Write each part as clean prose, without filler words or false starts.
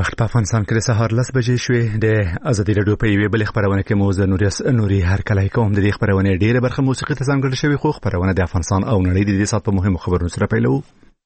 وخت په افغانستان کې د سهار 10 بجې شوې د ازادي راډیو په یوه بل خبرونه کې موضوع نوري هر کله کوم د دې خبرونه ډیره برخه موسیقي ته ځانګړې شوی خو خبرونه د افغانستان او نړۍ د دې سات په مهمو خبرونو سره پیلو.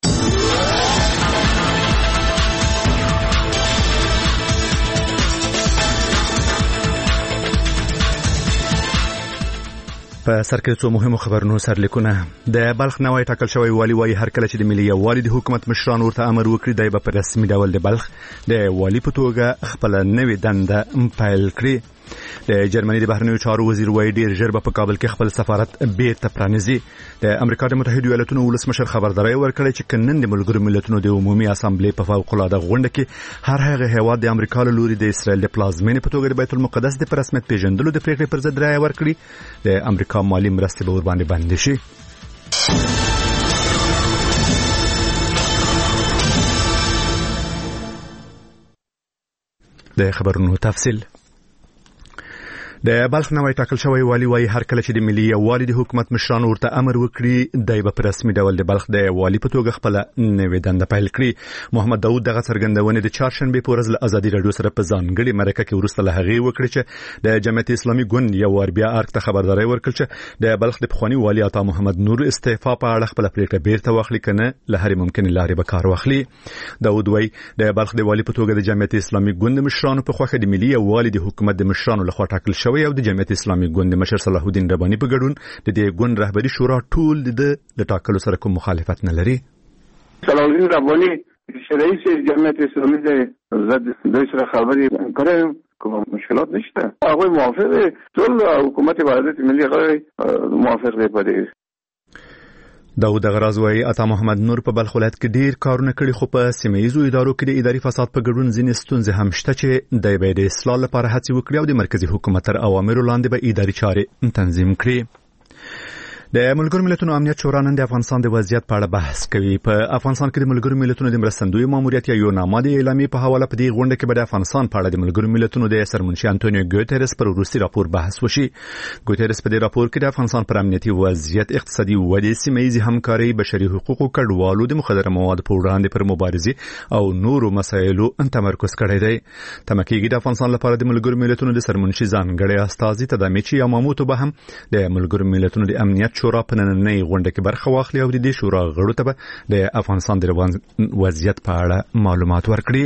په سر کې څو مهمو خبرونو سرلیکونه. د بلخ نوای ټاکل شوی والی وایي هر کله چې د ملي یووالي د حکومت مشران ورته امر وکړي دی به په رسمي ډول د بلخ د والی په توګه خپل نوې دنده پیل کړي. د جرمني د بهرنیو چارو وزیر وایي ډیر ژر به په کابل کې خپل سفارت بیرته پرانیزي. د امریکا د متحده ایالاتونو ولسمشر خبرداري ورکړې چې کنن د ملګرو ملتونو د عمومي اسامبلې په فوق العاده غونډه کې هر هغه هیواد د امریکا له لوري د اسرائیل د پلازمینې په توګه د بیت المقدس د رسمیت پیژندلو د پریکړې پر ضد رایه ورکړي. د امریکا مالی مرستې به ور باندې بند شي. د خبرونو تفصیل. د بلخ نوای ټاکل شوی والی وایي هر کله چې د ملي یووالي د حکومت مشران ورته امر وکړي دی به په رسمي ډول د بلخ د والی په توګه خپل نوې دنده پیل کړي. محمد داود دغه څرګندونه د چهارشنبه په ورځ له ازادي راډیو سره په ځانګړي مرکه کې وروسته له هغې وکړي چې د جمعیت اسلامي ګوند یو ور بیا ارګ ته خبرداري ورکړه چې د بلخ د پخوانی والی عطا محمد نور استعفا په اړه خپل پریکړه بیرته واخلي کنه له هرې ممکنه لارې به کار واخلي. داود وایي د بلخ د والی په توګه د جمعیت اسلامي ګوند مشرانو په خوخه د ملي یووالي د حکومت د مشرانو لخوا ټاکل شوی او د جمعیت اسلامي ګوند مشر صلاح الدین ربانی په ګډون د دې ګوند رهبری شورا ټول د ټاکلو سره کوم مخالفت نه لري. صلاح الدین ربانی رئیس جمعیت اسلامي د سره خبرې کړې کوم مشکلات نشته. هغه موافق ټول حکومت وحدت ملي غړي موافق دی په دې. داود غراز وایي عطا محمد نور په بلخ ولایت کې ډیر کارونه کړي خو په سیمه‌یزو ادارو کې د اداري فساد په ګډون ځینې ستونزې هم شته چې د اصلاح لپاره هڅې وکړي او د مرکزی حکومت تر اوامرو لاندې به اداري چارې تنظیم کړي. د ملګرو ملتونو امنیت شورا نن د افغانستان د وضعیت په اړه بحث کوي. په افغانستان کې د ملګرو ملتونو د مرستندوی ماموریت یا یوناما د اعلامیې په حواله په دې غونډه کې به د افغانستان په اړه د ملګرو ملتونو د سرمنشي انټونیو ګوتریس پر وروستي راپور بحث وشي. ګوتریس په دې راپور کې د افغانستان پر امنیتي وضعیت، اقتصادي ودې، سیمه‌یزې همکاري، بشري حقوقو، کډوالو، د مخدره موادو په وړاندې پر مبارزې او نورو مسایلو تمرکز کړی دی. تمکیږي د افغانستان لپاره د ملګرو ملتونو د سرمنشي ځانګړي استازي تدامیچی یاماموتو به هم د ملګرو ملتونو د امنیت شورا په نننۍ غونډه کې برخه واخلي او د دې شورا غړو ته به د افغانستان د روان وضعیت په اړه معلومات ورکړي.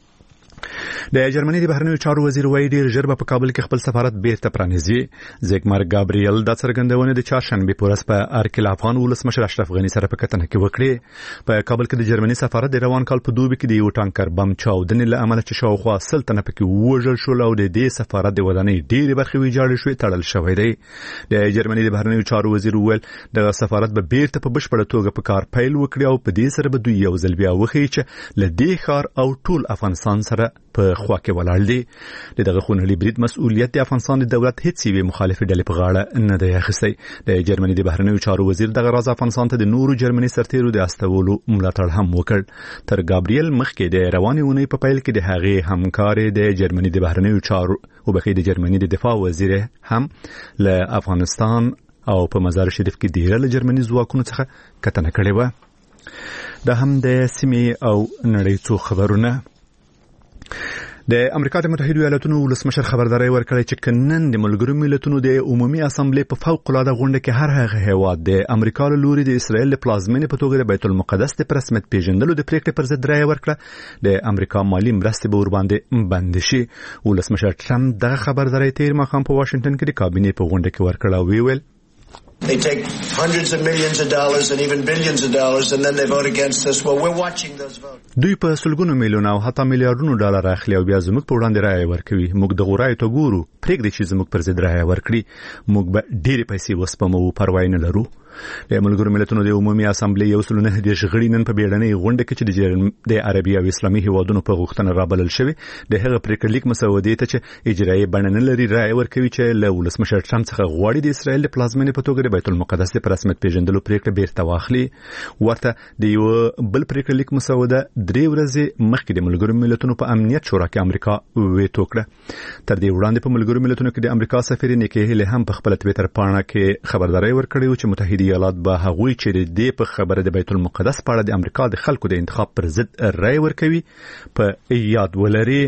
د جرمني د بهرنیو چارو وزیر وایي ډیر ژر به په کابل کې خپل سفارت بیرته پرانیزي. زیګمار ګابریل د څرګندونې د چهارشنبه په ورځ په ارګ کې افغان ولسمشر اشرف غنی سره په کتنه کې وکړي. په کابل کې د جرمني سفارت د روان کال په دوبي کې د یو ټانکر بم چاودنې له امله چې شاوخوا 10 تنه پکې وژل شول او د دې سفارت د ودانۍ ډېرې برخې ویجاړې شوې تړل شوې دی. د جرمني د بهرنیو چارو وزیر وویل د سفارت به بیرته په بشپړه توګه په کار پیل وکړي او په دې سره به دوی یو ځل بیا وښیي چې له دې ښار او ټول افغانستان سره په خوا کې ولاړ دي. دغه خونړي برید مسؤلیت د افغانستان د دولت هیڅ یوې مخالفې ډلې په غاړه نه دی اخیستی. د جرمني د بهرنیو چارو وزیر دغه راز افغانستان ته د نورو جرمني سرتیرو د استولو ملاتړ هم وکړ. تر ګابریل مخکې د روانې اونۍ په پیل کې د هغې همکار د جرمني د بهرنیو چارو او بخې د جرمني د دفاع وزیر هم له افغانستان او په مزار شریف کې ډیره له جرمني ځواکونو څخه کتنه کړې و. دا هم د سیمې او نړۍ څو خبرونه. د امریکا د متحده ایالاتونو ولسمشر خبرداري ورکړې چې کنن د ملګرو ملتونو د عمومي اسامبلې په فوق العاده غونډه کې هر هغه هیواد د امریکا له لوري د اسرائیل د پلازمینې په توګه د بیت المقدس د رسمیت پیژندلو د پریکړې پر ضد رایه ورکړه. د امریکا مالی مرستې به ور باندې بند شي. ولسمشر ټرمپ دغه خبرداري تیر ماښام په واشنگټن کې د کابینې په غونډه کې ورکړه او ویل They take hundreds of millions of dollars and even billions of dollars and then they vote against us. Well, we're watching those votes. دوی په سلګونو میلیونه او حتی میلیارډونو ډالر اخلي او بیا زموږ په وړاندې رایه ورکوي. موږ د غوړای ته ګورو، پرېږدي چې زموږ پر ضد رایه ورکړي. موږ به ډېرې پیسې وسپمو، پروا نه لرو. د ملګرو ملتونو د عمومي اسامبلې یو سل نه د غړي نن په بیړنۍ غونډه کې چې د عربي او اسلامي هیوادونو په غوښتنه رابلل شوی د هغه پریکړه لیک مسودې ته چې اجرایي بڼه نه لري رایه ورکوي چې له ولسمشر ټرمپ څخه غواړي د اسرائیل د پلازمینې په توګه د بیت المقدس په رسمیت پیژندلو پریکړه بیرته واخلي. ورته د یو بل پریکړه لیک مسوده 3 ورځې مخکې د ملګرو ملتونو په امنیت شورا کې امریکا ویټو کړه. تر دې وړاندې په ملګرو ملتونو کې د امریکا سفیر نیکی هیلی هم په خپل ټویټر پاڼه کې خبرداري ورکړې و چې متحده ایالات به هغوی چې د په خبره د بیت المقدس په اړه د امریکا د خلکو د انتخاب پر ضد رائے ورکوي په یاد ولري.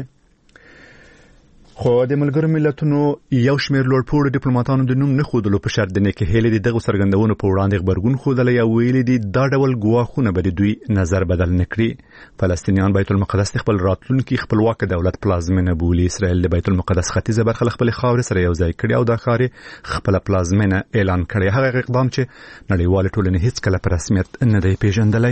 خو د ملګرو ملتونو یو شمېر لوړپوړو ډیپلوماټانو د نوم نه ښودلو په شرط د نیکی هیلی دغه څرګندونو په وړاندې غبرګون ښودلی او ویلي دي دا ډول ګواښونه به د دوی نظر بدل نه کړي. فلسطینیان بیت المقدس خپل راتلونکي خپلواک دولت پلازمینه بولي. اسرائیل د بیت المقدس ختیځه برخه خپل خاورې سره یو ځای کړي او دا ښار خپل پلازمینه اعلان کړي. هغه اقدام چې نړیوال ټولنې هیڅ کله په رسمیت نه دی پیژندلی.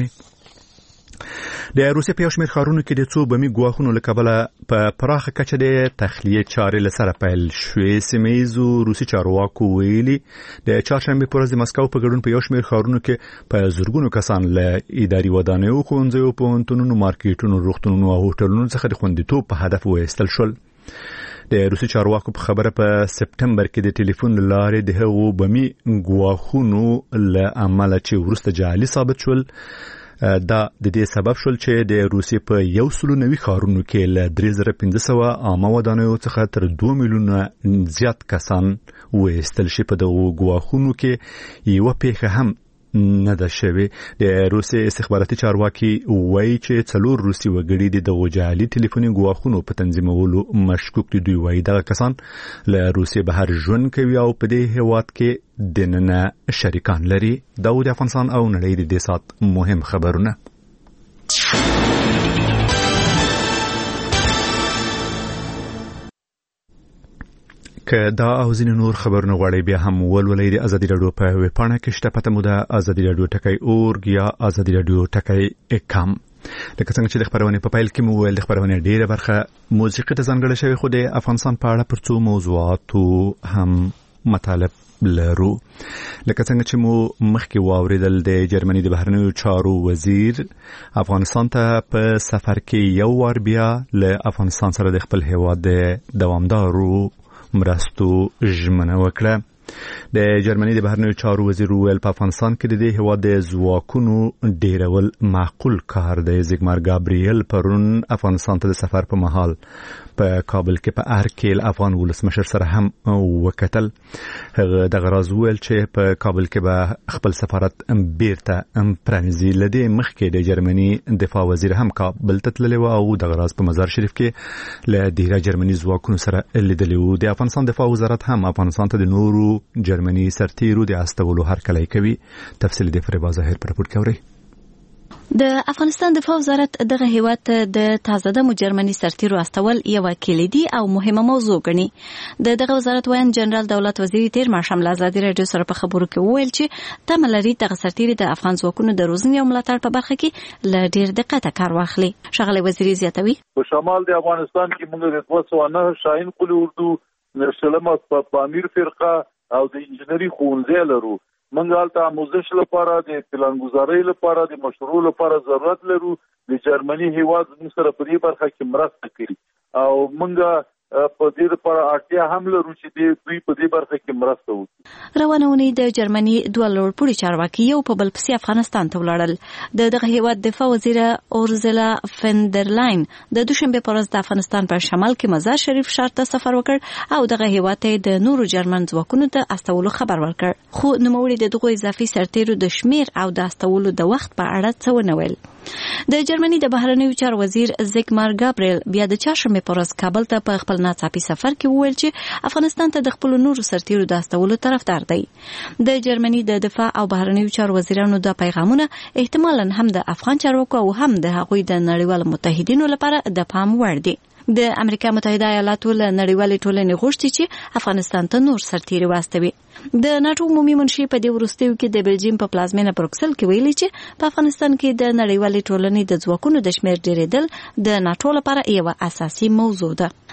د روسیې په یو شمېر ښارونو کې د څو بمي ګواښونو له کبله په پراخه کچه د تخلیې چارې له سره پیل شوې. سیمه‌ییزو روسي چارواکو ویلي د چهارشنبې په ورځ د مسکو په ګډون په یو شمېر ښارونو کې په زرګونو کسان له اداري ودانیو، ښوونځیو، پوهنتونونو، مارکیټونو، روغتونونو او هوټلونو څخه د خوندیتوب په هدف وایستل شول. د روسي چارواکو په خبره په سپټمبر کې د ټلیفون لارې د هغو بمي ګواښونو له امله چې وروسته جعلي ثابت شول دا د دې سبب شول چې د روسیې په 190 ښارونو کې له 3500 عامه ودانیو څخه تر 2 میلیونه زیات کسان وایستل شي. په دغو ګواښونو کې یو پیښه هم نه ده شوې. د روسیې استخباراتي چارواکي وایي چې 4 روسي وګړي د دغو جعلي ټلیفوني ګواښونو په تنظیمولو مشکوک دي. دوی وایي دغه کسان له روسیې بهر ژوند کوي او په دې هیواد کې دننه شریکان لري. دا د افغانستان او نړۍ د دې سات مهم خبرونه. که دا او ځینې نور خبرونه غواړئ بیا هم ولولئ د ازادي راډیو په ویب پاڼه کې شته. پته مو ده azadieradio.org یا azadieradio.com. لکه څنګه چې د خبرونې په پیل کې مو ویل د خبرونې ډیره برخه موسیقي ته ځانګړې شوې، خو د افغانستان په اړه پر څو موضوعاتو هم مطالب لرو. لکه څنګه چې مو مخکې واوریدل د جرمني د بهرنیو چارو وزیر افغانستان ته په سفر کې یو وار بیا له افغانستان سره د خپل هیواد د دوامدارو مرستو ژمنه وکړه. د جرمني د بهرنیو چارو وزیر ویل په افغانستان کې د دې هیواد د ځواکونو ډیرول معقول کار دی. زیګمار ګابریل پرون افغانستان ته د سفر په مهال په کابل کې په ارکیل افغان ولسمشر سره هم وکتل. هغه د غراز ویل چې په کابل کې به خپل سفارت بیرته پرانیزي. لدې مخکې د جرمني دفاع وزیر هم کابل ته تللی و او د غراز په مزار شریف کې له ډیره جرمني ځواکونو سره لیدلی و. د افغانستان دفاع وزارت هم افغانستان ته د نورو جرمني سرتیرو د استولو هرکلی کوي. تفصیل د فریبا ظاهر پر راپور کوي. د افغانستان دفاع وزارت دغه هیواد ته د تازه دمو جرمني سرتیرو استول یو کلیدي او مهمه موضوع ګڼي. دغه وزارت وایي جنرال دولت وزیر تیر ماښام له ازادي راډیو سره په خبرو کې وویل چې تمه لري دغه سرتیري د افغان ځواکونو د روزنې او ملاتړ په برخه کې له ډیر دقت کار واخلي. ښاغلی وزیر زیاتوي په شمال د افغانستان کې موږ د 209 شاهین قلی اردو نرسلمه په پامیر فرقه او د انجنیری ښوونځي لرو. موږ هلته آموزش لپاره د پلانګذارۍ لپاره د مشروع لپاره ضرورت لرو. د جرمني هیواد موږ سره په دې برخه کې مرسته کوي او موږ په دې لپاره اړتیا هم لرو چې دوی په دې برخه کې مرسته وکړي. روانه اونۍ د جرمني دوه لوړپوړي چارواکي یو په بل پسې افغانستان ته ولاړل. دغه هیواد دفاع وزیر اورزلا فندرلاین د دوشنبه په ورځ د افغانستان په شمال کې مزار شریف ښار ته سفر وکړ او دغه هیواد ته د نورو جرمن ځواکونو ته استولو خبر ورکړ. خو نوموړي د دغو اضافي سرتیرو د شمیر او د استولو د وخت په اړه څه ونه ویل. د جرمني د بهرنیو چارو وزیر زیګمار ګابریل بیا د چهارشنبې په ورځ کابل ته په خپل ناڅاپي سفر کې وویل چې افغانستان ته د خپل نورو سرتیرو د استولو طرفدار دی. د جرمني د دفاع او بهرنیو چارو وزیرانو د پیغامونه احتمالاً هم د افغان چارواکو او هم د هغوی د نړیوالو متحدینو لپاره د پام وړ دي. د امریکا متحده ایالاتو له نړیوالې ټولنې غوښتي چې افغانستان ته نور سرتیري واستوي. د ناټو عمومي منشي په دې وروستیو کې د بلجیم په پلازمینه بروکسل کې ویلي چې په افغانستان کې د نړیوالې ټولنې د ځواکونو د شمیر ډیرېدل د ناټو لپاره یو اساسي موضوع ده.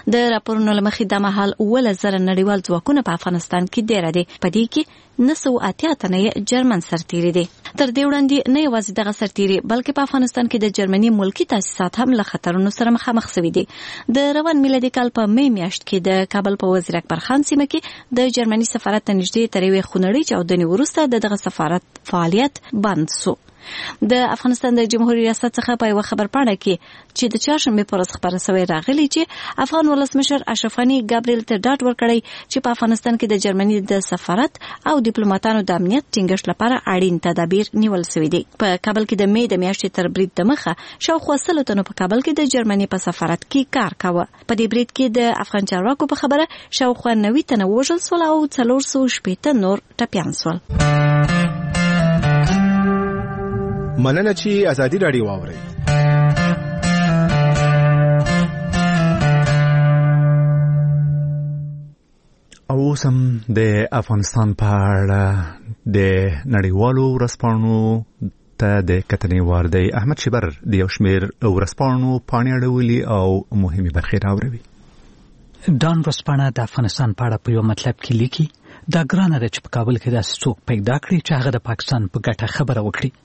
د راپورونو لمخې د مهال 1000 نړیوال ځواکونه په افغانستان کې ډیر دي. په دې کې 980 تنه جرمن سرتیري دي. تر دې وړاندې نه یوازې دغه سرتیري بلکې په افغانستان کې د جرمني ملکی تاسیسات هم له خطرونو سره مخامخ شوي دي. د روان میلادي کال په می میاشت کې د کابل په وزیر اکبر خان سیمه کې د جرمني سفارت ته نږدې تر یوې خونړۍ چاودنې وروسته دغه سفارت فعالیت بند شو. د افغانستان د جمهوریت ریاست څخه په یو خبر پاڼه کې چې د چهارشنبه پر ورځ خبره شوې راغلي چې افغان ولسمشر اشرف غني ګابریل ته ډاډ ورکړی چې په افغانستان کې د جرمني د سفارت او ډیپلوماټانو د امنیت ټینګښت لپاره اړین تدابیر نیول شوي دي. په کابل کې د می د میاشتې تر برید د مخه شاوخوا 100 تنو په کابل کې د جرمني په سفارت کې کار کاوه. په دې برید کې د افغان چارواکو په خبره شاوخوا 90 تنه وژل شول او 480 نور ټپیان شول. مننه چې ازادي رادیو واوري. او سم د افغانستان په اړه د نړیوالو ورځپاڼو ته د کتنې وار دی. احمد شبر د یو شمېر ورځپاڼو پاڼې اړولي او مهمه برخې راوړي. دان ورځپاڼه د افغانستان په اړه په یو مطلب کې لیکي دا ګرانه ده چې په کابل کې داسې څوک پیدا کړي چې هغه د پاکستان په ګټه خبره وکړي.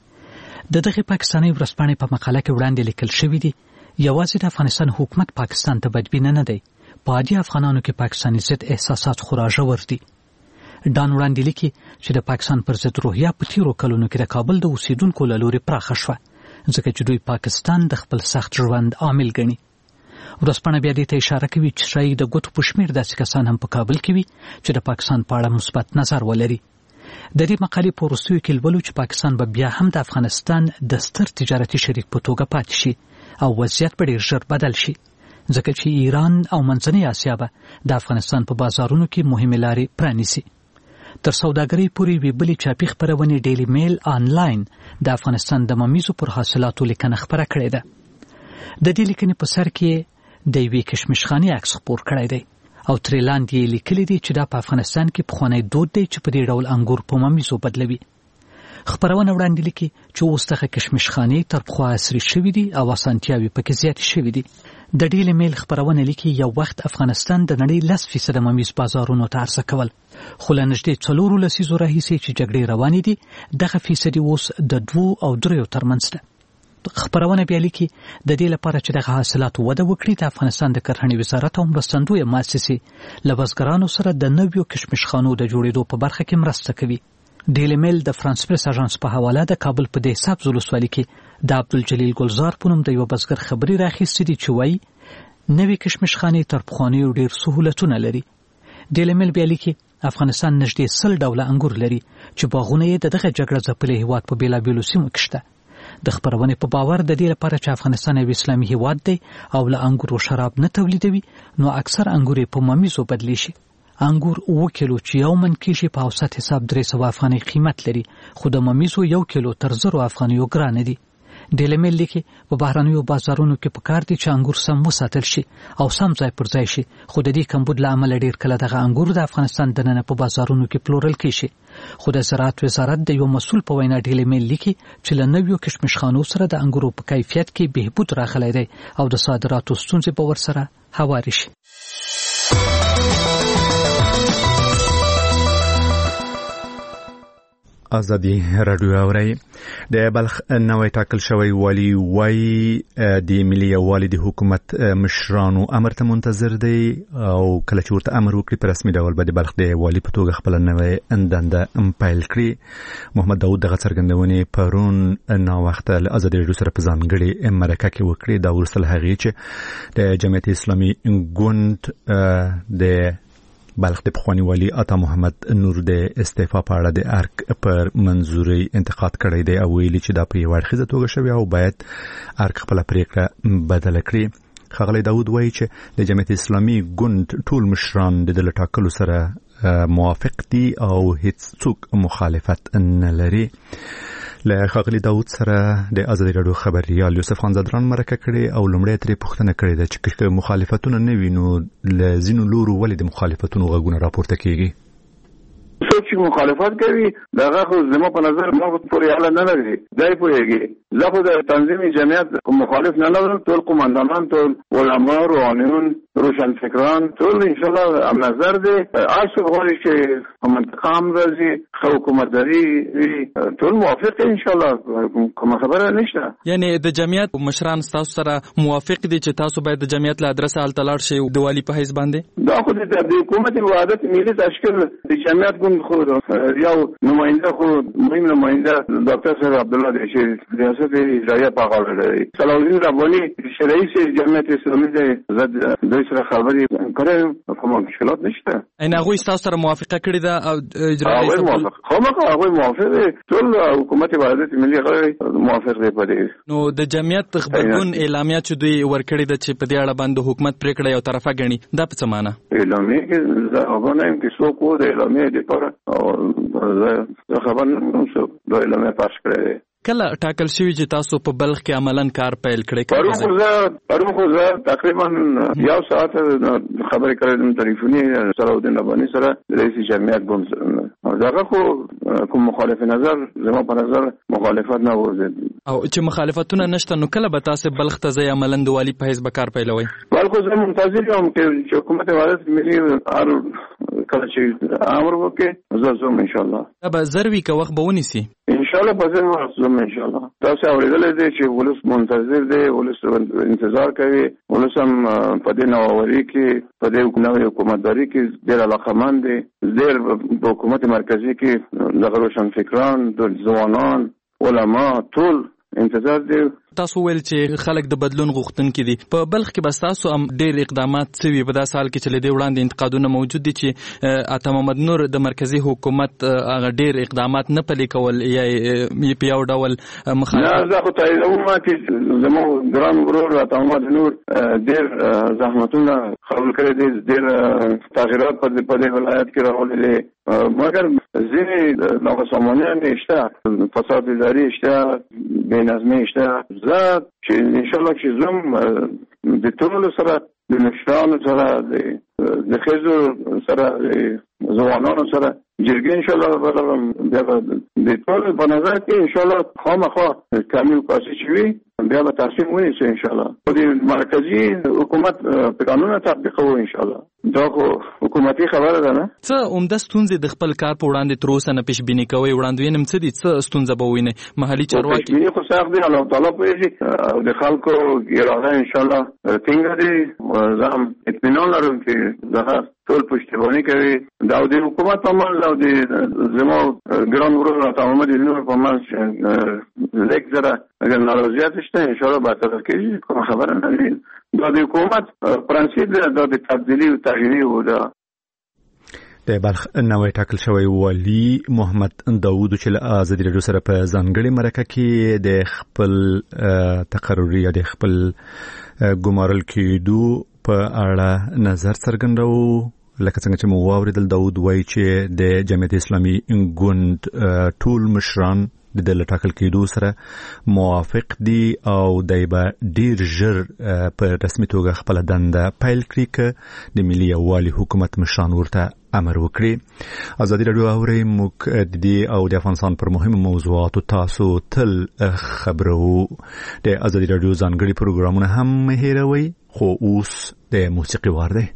د دغه پاکستاني ورځپاڼې په مقاله کې وړاندې لیکل شوی دی یوازې د افغانستان حکومت پاکستان ته بدبین نه دی، په عادي افغانانو کې پاکستاني ضد احساسات خورا ژور دي. دان وړاندې لیکي چې د پاکستان پر ضد روحیه په تیرو کلونو کې د کابل د اوسیدونکو له لوري پراخه شوه ځکه چې دوی پاکستان د خپل سخت ژوند عامل ګڼي. ورځپاڼه بیا دې ته اشاره کوي چې شاید د ګوتو په شمېر داسې کسان هم په کابل کې وي چې د پاکستان په اړه مثبت نظر ولري. د دې مقالې په وروستیو کې لولو چې پاکستان به بیا هم د افغانستان د ستر تجارتي شریک په توګه پاتې شي او وضعیت به ډېر ژر بدل شي ځکه چې ایران او منځنۍ اسیا به د افغانستان په بازارونو کې مهمې لارې پرانیسي. تر سوداګرۍ پورې یوې بلې چاپي خپرونې ډیلی میل آنلاین د افغانستان د ممیزو پر حاصلاتو لیکنه خپره کړې ده. د دې لیکنې په سر کې د یوې کشمشخانې عکس خپور کړی دی او ترې لاندې لیکلي دي چې دا په افغانستان کې پخوانی دود دی چې په دې ډول انګور په ممیزو بدلوي. خپرونه وړاندې لیکي چې اوس دغه کشمشخانې تر پخوا عصري شوي دي او اسانتیاوې پکې زیاتې شوي دي. د ډیلی میل خپرونه لیکي یو وخت افغانستان د نړۍ 10% ممیز بازارونو ته عرضه کول، خو له نږدې 4 لسیزو راهیسې چې جګړې روانې دي دغه فیصدي اوس د 2 او 3 ترمنځ ده. خپرونه بیا لیکي د دې لپاره چې دغه حاصلات وده وکړي د افغانستان د کرهڼې وزارت او مرستندویه مؤسسې له بزګرانو سره د نویو کشمشخانو د جوړېدو په برخه کې مرسته کوي. ډیلی میل د فرانس پریس اژانس په حواله د کابل په دې سبز ولسوالۍ کې د عبدالجلیل ګلزار په نوم د یو بزګر خبري راخیستې دي چې وایي نوې کشمشخانې تر پخوانیو ډېر سهولتونه لري. ډیلی میل بیا لیکي افغانستان نږدې 100 ډوله انګور لري چې باغونه یې د دغه جګړه ځپلي هیواد په بېلابېلو سیمو کې شته. د خپرونې په باور د دې لپاره چې افغانستان یو اسلامي هیواد دی او له انګورو شراب نه تولیدوي نو اکثر انګور په ممیزو بدلی شي. انګور 1 کیلو چې یو من کېږي په اوسط حساب 300 افغانۍ قیمت لري، خو د ممیزو 1 کیلو تر 0 افغانیو ګرانه دي. ډیلی میل لیکي په بهرنیو بازارونو کې پکار دي چې انګور سم وساتل شي او سم ځای پر ځای شي، خو د دې کمبود له امله ډیر کله دغه انګور د افغانستان دننه په بازارونو کې پلورل کیږي. خو د زراعت وزارت د یو مسؤل په وینا ډیلی میل لیکي چې له نویو کشمشخانو سره د انګورو په کیفیت کې بهبود راغلی دی او د صادراتو ستونزې به ورسره هوارې شي. ازادي رادیو اوري. د بلخ نوې ټاکل شوی والی وای د ملي یووالي د حکومت مشرانو امر ته منتظر دی او کله چې ورته امر وکړي په رسمي ډول به د بلخ د والی په توګه خپل نوې اندنده امپایل کړي. محمد داود دغه څرګندونې پرون نو وخت له ازادي رادیو سره په ځانګړي مرکه کې وکړي. دا ورسره هغه چې د جمعیت اسلامي ګوند د بلخ د پخوانی والی عطا محمد نور د استعفا په اړه د ارک پر منظوري انتقاد کړی دی او ویلي چې دا په یو اړخیزه توګه شوی او باید ارک خپل پریکړه بدل کړي. ښاغلی داود وایي چې د جمعیت اسلامي ګوند ټول مشران د دې ټاکلو سره موافق دي او هیڅ څوک مخالفت نه لري. له ښاغلي داود سره د ازادي رادیو خبريال یوسف خان زدران مرکه کړي او لومړی ترې پوښتنه کړې ده چې مخالفتونه نه وي نو له ځینو لورو ولې د مخالفتونو غږونه راپورته کیږي. څوک چې مخالفت کوي دغه خو زما په نظر ما پورې اړه نه لري دای پوهیږي زه خو د تنظیم جمعیت مخالف نه لرم ټول قومندانان ټول علما روحانیون روشن فکران ټول ان شاء الله هم نظر دي اصل غواړي چې منطقه هم راځي حکومتداري ټول موافق ان شاء الله کوم خبره نشته یعنی د جمعیت مشران تاسو سره موافق دي چې تاسو باید د جمعیت له ادرس ال تلاړ شي د والی په حساب باندې دا خو د حکومت وحدت ملي تشکیل د جمعیت ګوند خو یو نماینده خو مهم نماینده ډاکټر صاحب عبد الله دی چې ریاست اجرائیه په غاړه لري صلاح الدین ربانی رئیس جمعیت اسلامي دی زد دوی سره خبرې کړې کوم مشکلات نشته ان هغه تاسو سره موافقه کړې ده او اجرائیه هغه موافق دي ټول حکومت وحدت ملي غړي موافق دي په دې نو د جمعیت خبرګون اعلامیه چې دوی ورکړې ده چې په دې اړه باندې حکومت پریکړه یو طرفه غني دا په څه معنی اعلامیه کې هغه نه کې څوک و د اعلامیه لپاره او خبر نه څه د اعلامیه پاس کړی کله ټاکل شوی چې تاسو په بلخ کې عملاً کار پیل کړی پرون خو تقریبا یو ساعت خبرې کړې ټلیفوني صلاح الدین ربانی سره رئیس جمعیت ګوند دغه خو کوم مخالف نظر زما په نظر مخالفت نه ورزید او چې مخالفتونه نشته نو کله به تاسو بلخ ته ځئ عملاً د والی په حساب کار پیلوي بلخ زه منتظر یم چې حکومت وحدت ملي کله چې امر وکړي زه زوم ان شاء الله دا به ضروري که وخت به ونیسي ان شاء الله به زوم ان شاء الله تاسو اورېدل دي چې ولس منتظر دی ولس انتظار کوي ولس هم په دې نووري کې په دې حکومتداري کې ډېر علاقمند دي ډېر په حکومت مرکزي کې د روشن فکران د ځوانان علما ټول انتظار دی تاسو ویل چې خلک د بدلون غوښتونکي دي په بلخ کې بس تاسو هم ډېر اقدامات شوي په داسې حال کې چې له دې وړاندې انتقادونه موجود دي چې عطا محمد نور د مرکزي حکومت هغه ډېر اقدامات نه پلي کول یا په یو ډول مخالفت نه زه خو تاییدوم چې زموږ ګران ورور عطا محمد نور ډېر زحمتونه قبول کړي دي ډېر تغیرات په دې ولایت کې راغلي دي مګر ځینې ناقصوانیان شته فساد اداري شته بې نظمي شته زه چې ان شاء الله چې زم د ټولو سره د مشرانو سره د ښځو سره ځوانانو سره جرګې ان شاء الله بیا د ټولو په نظر کې ان شاء الله خامخا کمی او کاسي شوي بیا به تصمیم ونیسو ان شاء الله د مرکزي حکومت قانون تطبیقوو ان شاء الله دا خو حکومتي خبره ده نه څه عمده ستونزې د خپل کار په وړاندې تر اوسه نه پیشبیني کوئ وړاندوینې څه دي څه ستونزه به ووینئ محلي چارواکي پیشبیني خو سخت دی الله تعالی پوهېږي او د خلکو اراده ان شاء الله ټینګه دی زه هم اطمینان لرم چې دغه ټول پشتیباني کوي دا د حکومت په منځ او د زموږ ګران ورور عطا محمد نور په منځ لږ ذره اگر ناراضیت شته ان شاء الله برطرف کیږي کوم خبره نه دی دا د حکومت پرنسیپ دی دا د تبدیلی او تغییری و دا د بلخ نوې ټاکل شوی والی محمد داوود چې له ازادي راډیو سره په ځانګړي مرکه کې د خپل تقرری یا د خپل ګمارل کېدو په اړه نظر څرګنداوه لکه څنګه چې مو واوریدل داوود وایي چې د جمعیت اسلامي ګوند ټول مشران د ټاکل کېدو سره موافق دي او دای به ډیر ژر په رسمي توګه خپل دنده پیل کړي چې د ملي یووالي حکومت مشران ورته امر وکړي ازادي راډیو اوري موږ د دې او د افغانستان پر مهمو موضوعاتو تاسو تل خبرو د ازادي راډیو ځانګړي پروګرامونه هم هیروي خو اوس د موسیقي وار دی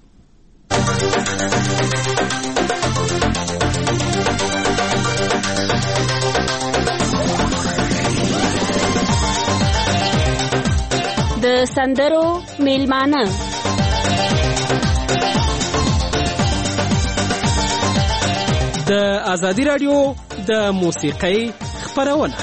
د سندرو میلمانه د ازادي راډیو د موسیقۍ خبرونه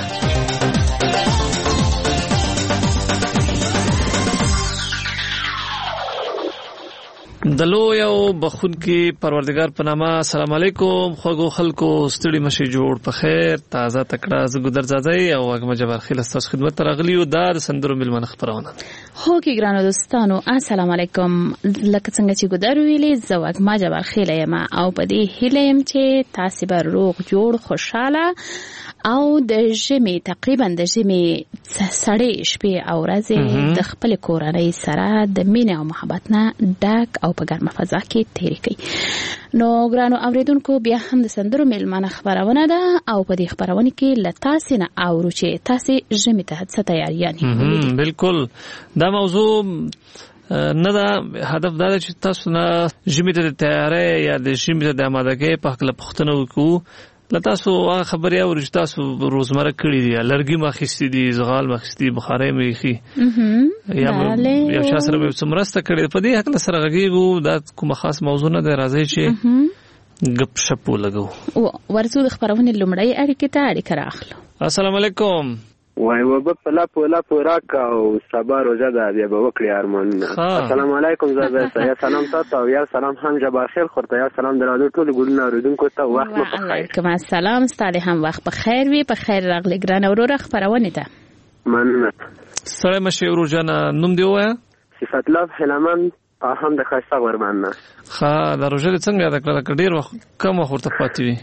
د لوی او بخونکي پروردگار په نامه السلام علیکم خوږو خلکو ستړي مشي جوړ په خیر تازه تکړه زګدر زادای او اګم جبر خیل ستاسو خدمت راغلی او د سندرو ملمنه خبرونه هو کې ګرانو دوستانو السلام علیکم لکه څنګه چې ګدر ویلي زواک ما جبر خیل یم او په دې هیله يم چې تاسو به روغ جوړ خوشاله او د ژمي تقریبا د ژمي سړې شپې او ورځې د خپل کورنۍ سره د مینې او محبت نه ډک او په ګرمه فضا کې تیرې کوي. نو ګرانو اوریدونکو بیا هم د سندرو میلمانه خبرونه ده او په دې خبرونه کې لتاسې نه اورو چې تاسې ژمي ته څه تیاریانې بالکل دا موضوع نه دا هدف دا چې تاسو نه ژمي ته د تیاری یا د ژمي ته د آمادګۍ په هکله پوښتنه وکړو. لتاسو هغه خبرې اورو چې تاسو روزمره کړي دي، لرګي ماخیستي دي، زغال ماخیستي، بخارۍ مېخي یا یو چا سره به څه مرسته کړې. په دې هکله سره غږیږو، دا کومه خاص موضوع نه ده، راځئ چې ګپ شپ ولګو. ورځو د خبرونې لومړۍ اړیکې ته اړیکه راخلو. السلام علیکم. وای وبه پلا راک او سبا روزه ده بیا به وکړي ارمان. السلام علیکم زړه یا سلام تاسو او یا سلام هم جبار خیر خورته یا سلام درادو ټول ګلونه اوریدونکو ته وخت په خیر. وعلیکم السلام، ستاسو هم وخت په خیر وي. په خیر راغلی ګران اورور خبرونه ده. مننه. سره مشه ورو جنا نوم دی وایا؟ صفات الله هلمن هم د خاصه ورمنه. دا روزه څنګه یاد کړل؟ ډیر وخت کم وخت پاتې وي.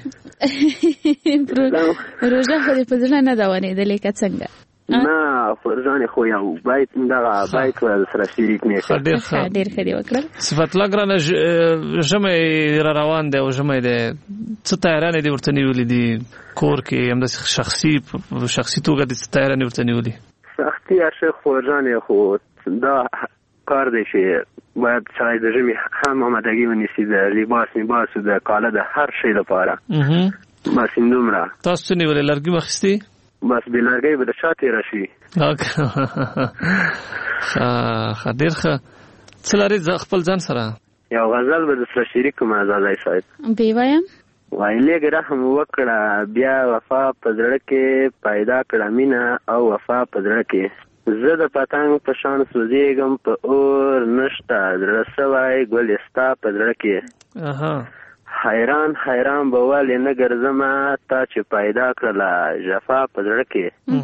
روزه خو دې په ځل نه دا ونه د لیک څنګه نه فرزانه خو یو بایت دا بایت ول سره شریک نه ډیر خدي وکړه. صفات الله ګرانه ژمه را روان دی او ژمه دی څه تیارانه دی ورته نیولې دي کور کې هم د شخصي توګه د تیارانه ورته نیولې سختي شیخ فرزانه خو دا کار دی چې باید سړی د ژمي هم آمادګي ونیسي، د لباس د کاله د هر شي لپاره. بس دومره. تاسو څه نیولې لرګي مخستی؟ بس به لرګي به د شاته راشي. ډېر ښه. څه لري خپل ځان سره؟ یو غزل به د سره شریک کوم آزادای صاحب. بې وایم وایلې رحم وکړه بیا وفا په زړه کې پیدا کړه مینه او وفا په زړه کې. زه د پتنګ په شان سوځېږم په اور نشته زړه سوی ګلستا په زړه کې. حیران به ولې نه ګرځمه تا چې پیدا کړله جفا په زړه کې.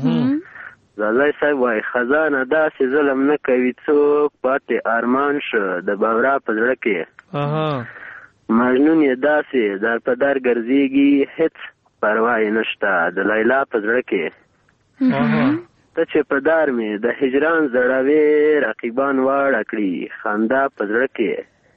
زازای صاحب وایي خزانه داسې ظلم نه کوي څوک پاتې ارمان شه د بورا په زړه کې. مجنون یې داسې در په در ګرځېږي هېڅ پروا یې نشته د لیلا په زړه کې. ته چې په دار مې د هجران زړوې رقیبان واړه کړي خندا په زړه کې.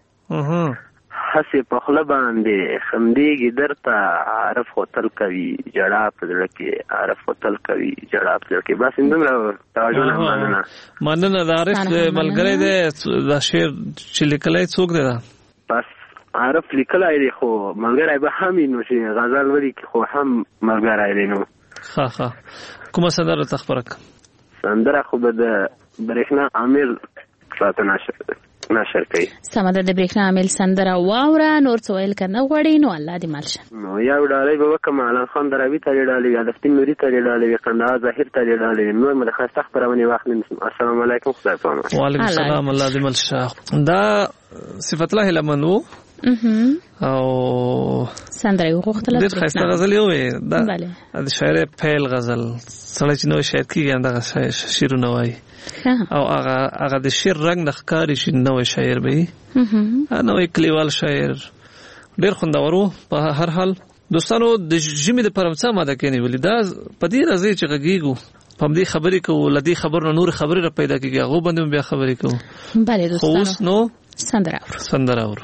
هسې په خوله باندې خندېږي درته عارف خو تل کوي جړا په زړه کې عارف خو تل کوي جړا په زړه کې. بس دومره توجه نه مننه. د عارف ملګری دی دا شعر چې لیکلی څوک دی؟ بس عارف لیکلی دی خو ملګری به هم نو چې غزل ولیکي خو هم ملګری دی. نو ښه کومه سندره ته خبره کوم؟ سندره خو به د برېښنا عامل ساته نشر کوي. سمه ده د برېښنا عامل سندره واوره. نور څه ویل که نه غواړي نو الله دې مل شه. نو یو ډالۍ به وکړم علم خان دراوي ته یې ډالۍ وي، هدفتین نوري ته یې ډالۍ وي، قندهار ظاهر ته یې ډالۍ وي. نور مې د ښایسته خپرونې واخلم. السلام علیکم. خدای پامان. وعلیکم السلام. الله دې مل شه. دا صفت الله هلمن و او سندره یو غوښتله ډېر ښایسته غزل یې وویې. دا د شاعر پیل غزل سړی چې نوی شاعر کېږي همدغه شعرونه وایي او هغه د شعر رنګ نه ښکاري چې نوی شاعر به وي، نوی کلیوال شاعر ډېر خوندور و. په هر حال دوستانو د ژمي دپاره څه آماده کړې نیولې دا په دې راځئ چې غږېږو په همدې خبرې کوو، له دې خبرو نه نورې خبرې را پیدا کېږي هغو باندې بیا خبرې کوو. خو اوس نو سندره اورو.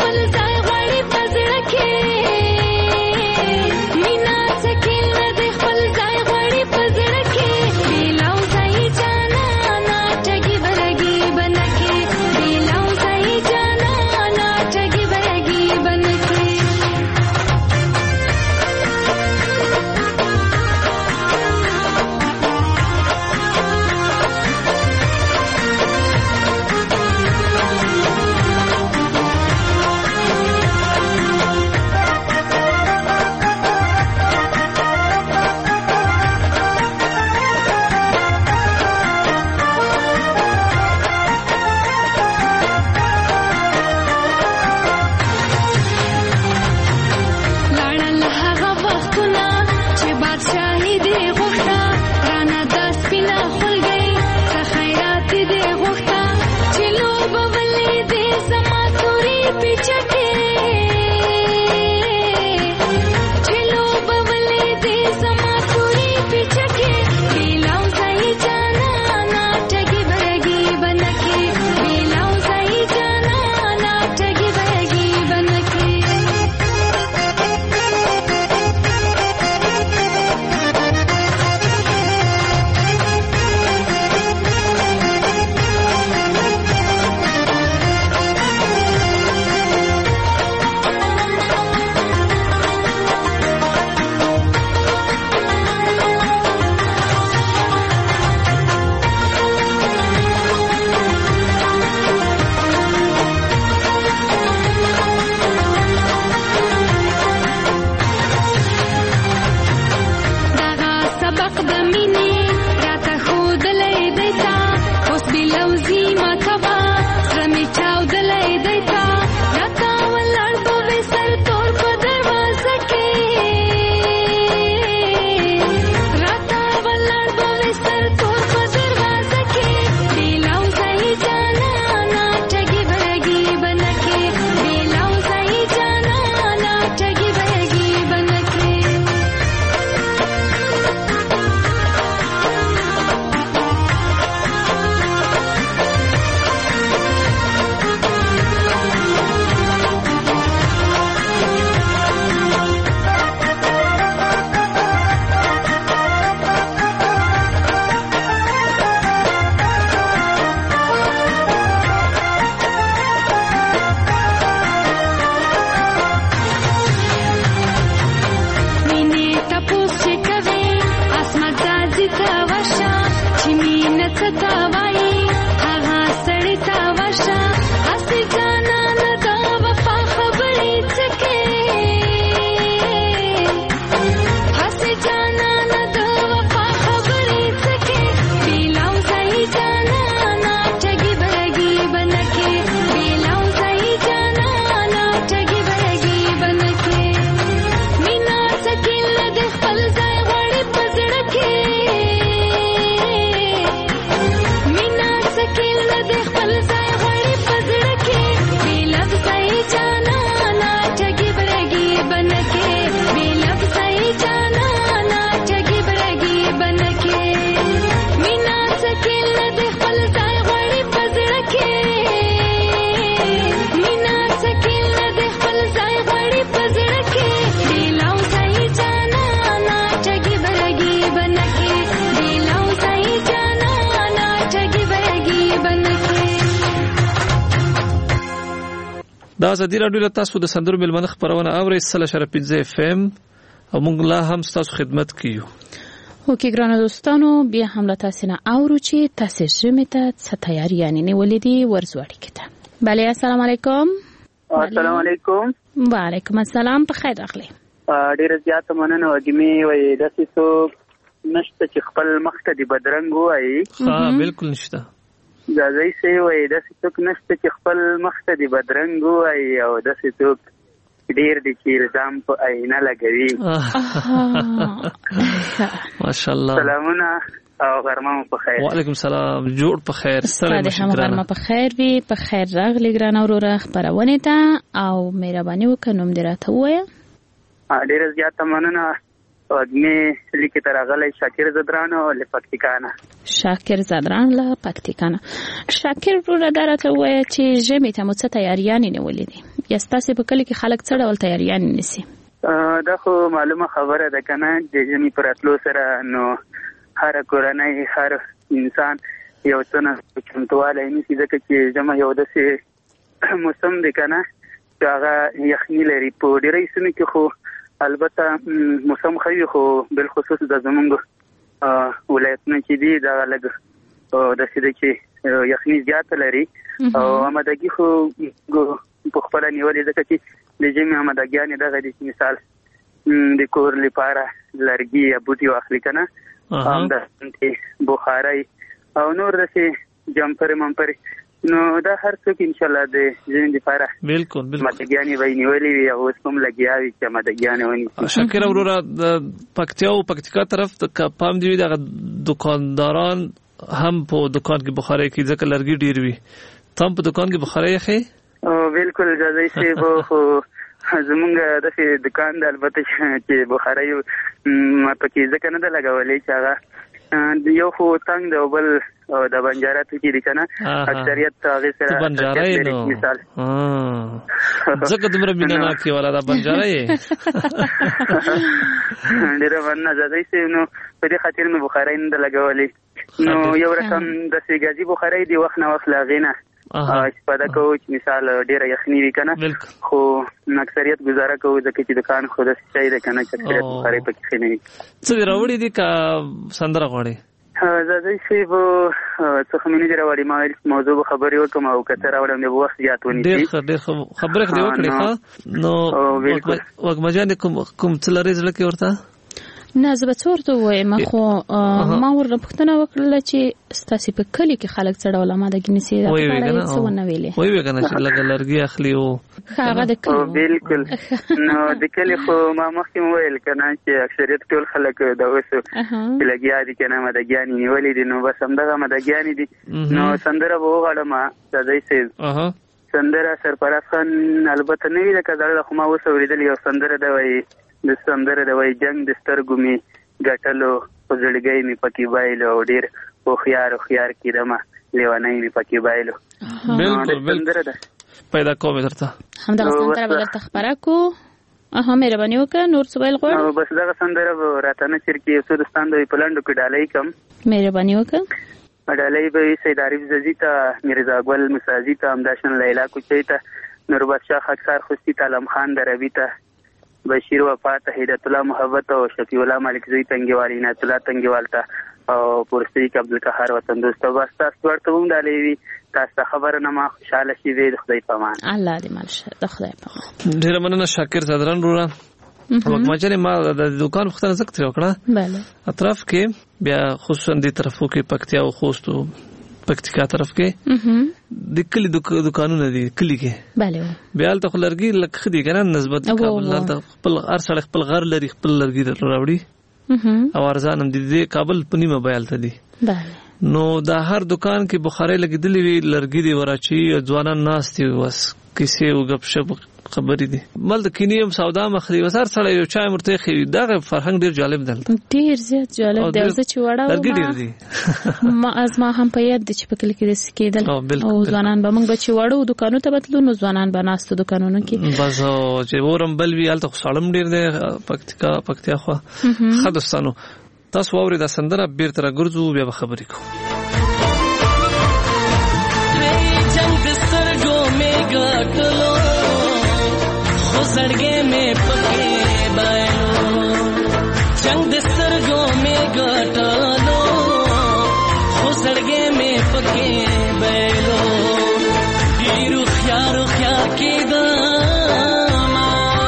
Mina دا ازادي رادیو له تاسو د سندرو ملمنه خبرونه اورئ 3.15 FM او موږ لا هم تاسو خدمت کوو. اوکې ګرانو دوستانو بیا هم له تاسو نه اورو چې تاسو ژمې ته څه تیاریانې نیولې دي ورزوړی کته. بله السلام علیکم. السلام علیکم. وعلیکم السلام په خیر راغلی. ډیر زیات مننه وګمې وای داسې څو نشته چې خپل مخ ته دی بدرنګ وای. ها بالکل نشته. دا ځای سي وای داسې څوک نشته چې خپل مخ ته دی بدرنګ وای او داسې څوک ډیر دي چې الزام په عینه لګوي. ماشاءالله. سلامونه او غرمه په خیر. وعلیکم السلام. جوړ په خیر. ستاسو هم غرمه په خیر وي. په خیر راغلی ګران اوروره خبرونه ته او مهرباني وکړئ نوم دې راته ووایه. ډیر زیات مننه وګمې لیکي ترغلې شاکر زدران او لپکتیکانا. شاکر زدران له پکتیکانا. شاکر وروره درته وایي چې ژمې ته مو څه تیاریانې نیولې دي یا ستاسو په کلی کې خلک څه ډول تیاریانې نیسي؟ دا خو معلومه خبره ده کنه د ژمې پر اتلو سره نو هر کورنۍ هر انسان یو څه نه چمتوالی نیسي ځکه چې ژمی یو داسې موسم دی کنه چې هغه یخني لري. په ډېری سیمو کې خو البته موسم ښه وي خو بالخصوص د زمونږ ولایتونه چې دي دغه لږ داسې دی چې یخني زیاته لري او آمادګي خو په خپله نیولې ځکه چې د ژمي آمادګیانې دغه دي چې مثال د کور لپاره لرګي یا بوټي واخلي که نه همداسې بخارۍ او نور داسې جمپرې ممپرې نو دا هر څوک انشاءالله د ژمي لپاره بالکل آمادګیانې به یې نیولې وي او اوس هم لګیا وي چې آمادګیانې ونیسي. شاکر وروره د پکتیا او پکتیکا طرف پام دی دغه دکانداران هم په دکان کې بخارۍ کې ځکه لرګي ډېر وي. تم په دکان کې بخارۍ اخی؟ بالکل جزای صاحب خو زمونږ داسې دکان د البته چې بخارۍ پکې ځکه نه ده لګولې چې هغه یو خو تنګ دی او بل د بنجاراتو کې دي که نه اکثریت هغې سره مثال ځکه دومره مینه ناک یې والا دا بنجاره یې ډېره مننه جزای صاحب. نو په دې خاطر مې بخارۍ نه ده لګولې. نو یو رقم داسې ګازي بخارۍ دی وخت نه وخت له هغې نه استفاده کوو چې مثال ډېره یخني وي که نه خو اکثریت گزاره کوو ځکه چې دکان خو داسې شی دی که نه چې اکثریت بخارۍ پکې ښې نه وي. څه دې راوړي دي که سندره غواړې؟ زادی صاحب څه مې نه دي راوړي. ما موضوع به خبرې وکړم او که ته راوړم د به وخت زیات ونیسي. ډېر خبرې دې وکړې ښه. نو وږمجان دې کوم څه لرې زړه کې ورته؟ نه زه به څه ورته ووایم خو ما ورنه پوښتنه وکړله چې ستاسې په کلي کې خلک څه ډول آمادګي نیسي دا په اړه یې څه ونه ویلې؟ ویې که نه چې لږ لرګي اخلي او هغه د کلي بالکل نو د کلي خو ما مخکې مو ویل که نه چې اکثریت ټول خلک د اوس چې لګیا دي که نه آمادګیانې نیولې دي نو بس همدغه آمادګیانې دي. نو سندره به وغواړم دادی صاحب. سندره سرفراز خان البته نه وي لکه زړه خو ما اوس اورېدلې یو سندره ده وایي د سندره د وای جنگ د سترګو می ګټلو په زړګي می پکې بایلو او ډیر هوښیار کیدمه لیوانای می پکې بایلو. بالکل پیدا کوم درته همدغه سندره به درته خبره کو. مهرباني وکړه نور څه ویل غواړې؟ بس دغه سندره به راته نه چیر کې یو څه دوستان دوی په لنډو کې ډالۍ کم. مهرباني وکړه. ډالۍ به سید عارف ززی ته میرزا ګل مسازی ته همداشان لیلا کوچی ته نوربت شاه خاکسار خوستی ته علم خان دربی ته بشیر وفات هدایت الله محبت او شفیع الله ملک زوی تنگیوال عنایت الله تنگیوال ته او پرستی عبدالقهار وطن دوست بس تاسو ورته هم ډالۍ وي. تاسو خبره نه ما خوشاله شي وي د خدای په امان. الله دې مال شه د خدای په امان. ډېره مننه شاکر زدران وروره. وکمچنې ما د دکان پوښتنه څه ترې وکړه بله اطراف کې بیا خصوصا دې طرفو کې پکتیا او خوست او پکتیکا طرف کې د کلی دکانونه دي کلی کې بله بیا هلته خو لرګي لږ ښه دي که نه نسبت کابل هلته خپل هر سړی خپل غر لري خپل لرګي راوړي او ارزان هم دي د کابل په نیمه بیه هلته دي. نو دا هر دکان کې بخارۍ لګېدلې وي لرګي دي وراچي او ځوانان ناست دي بس کیسې او ګپ شپ خبرې دي مل د کینی هم سودا مخري وسار سره یو چای مرته خي دغه فرهنګ ډیر جالب دی ډیر زیات جالب دی چې وړاو ما از ما هم په یاد دي چې په کلی کې د سکیدل او ځوانان به موږ چې وړو دکانو ته بتلو نو ځوانان به ناستو دکانونو کې بس چې ورم بل وی الته سالم ډیر دی پکتیا خو خدستانو تاسو ووري د سندره بیرته راګرځو بیا به خبرې کوو. جنگ سرګو میګا ټلو सड़गे में पके बायलो चंद सरगों में गटलो हो सड़गे में पके बैलो बीरू ख्या की दामा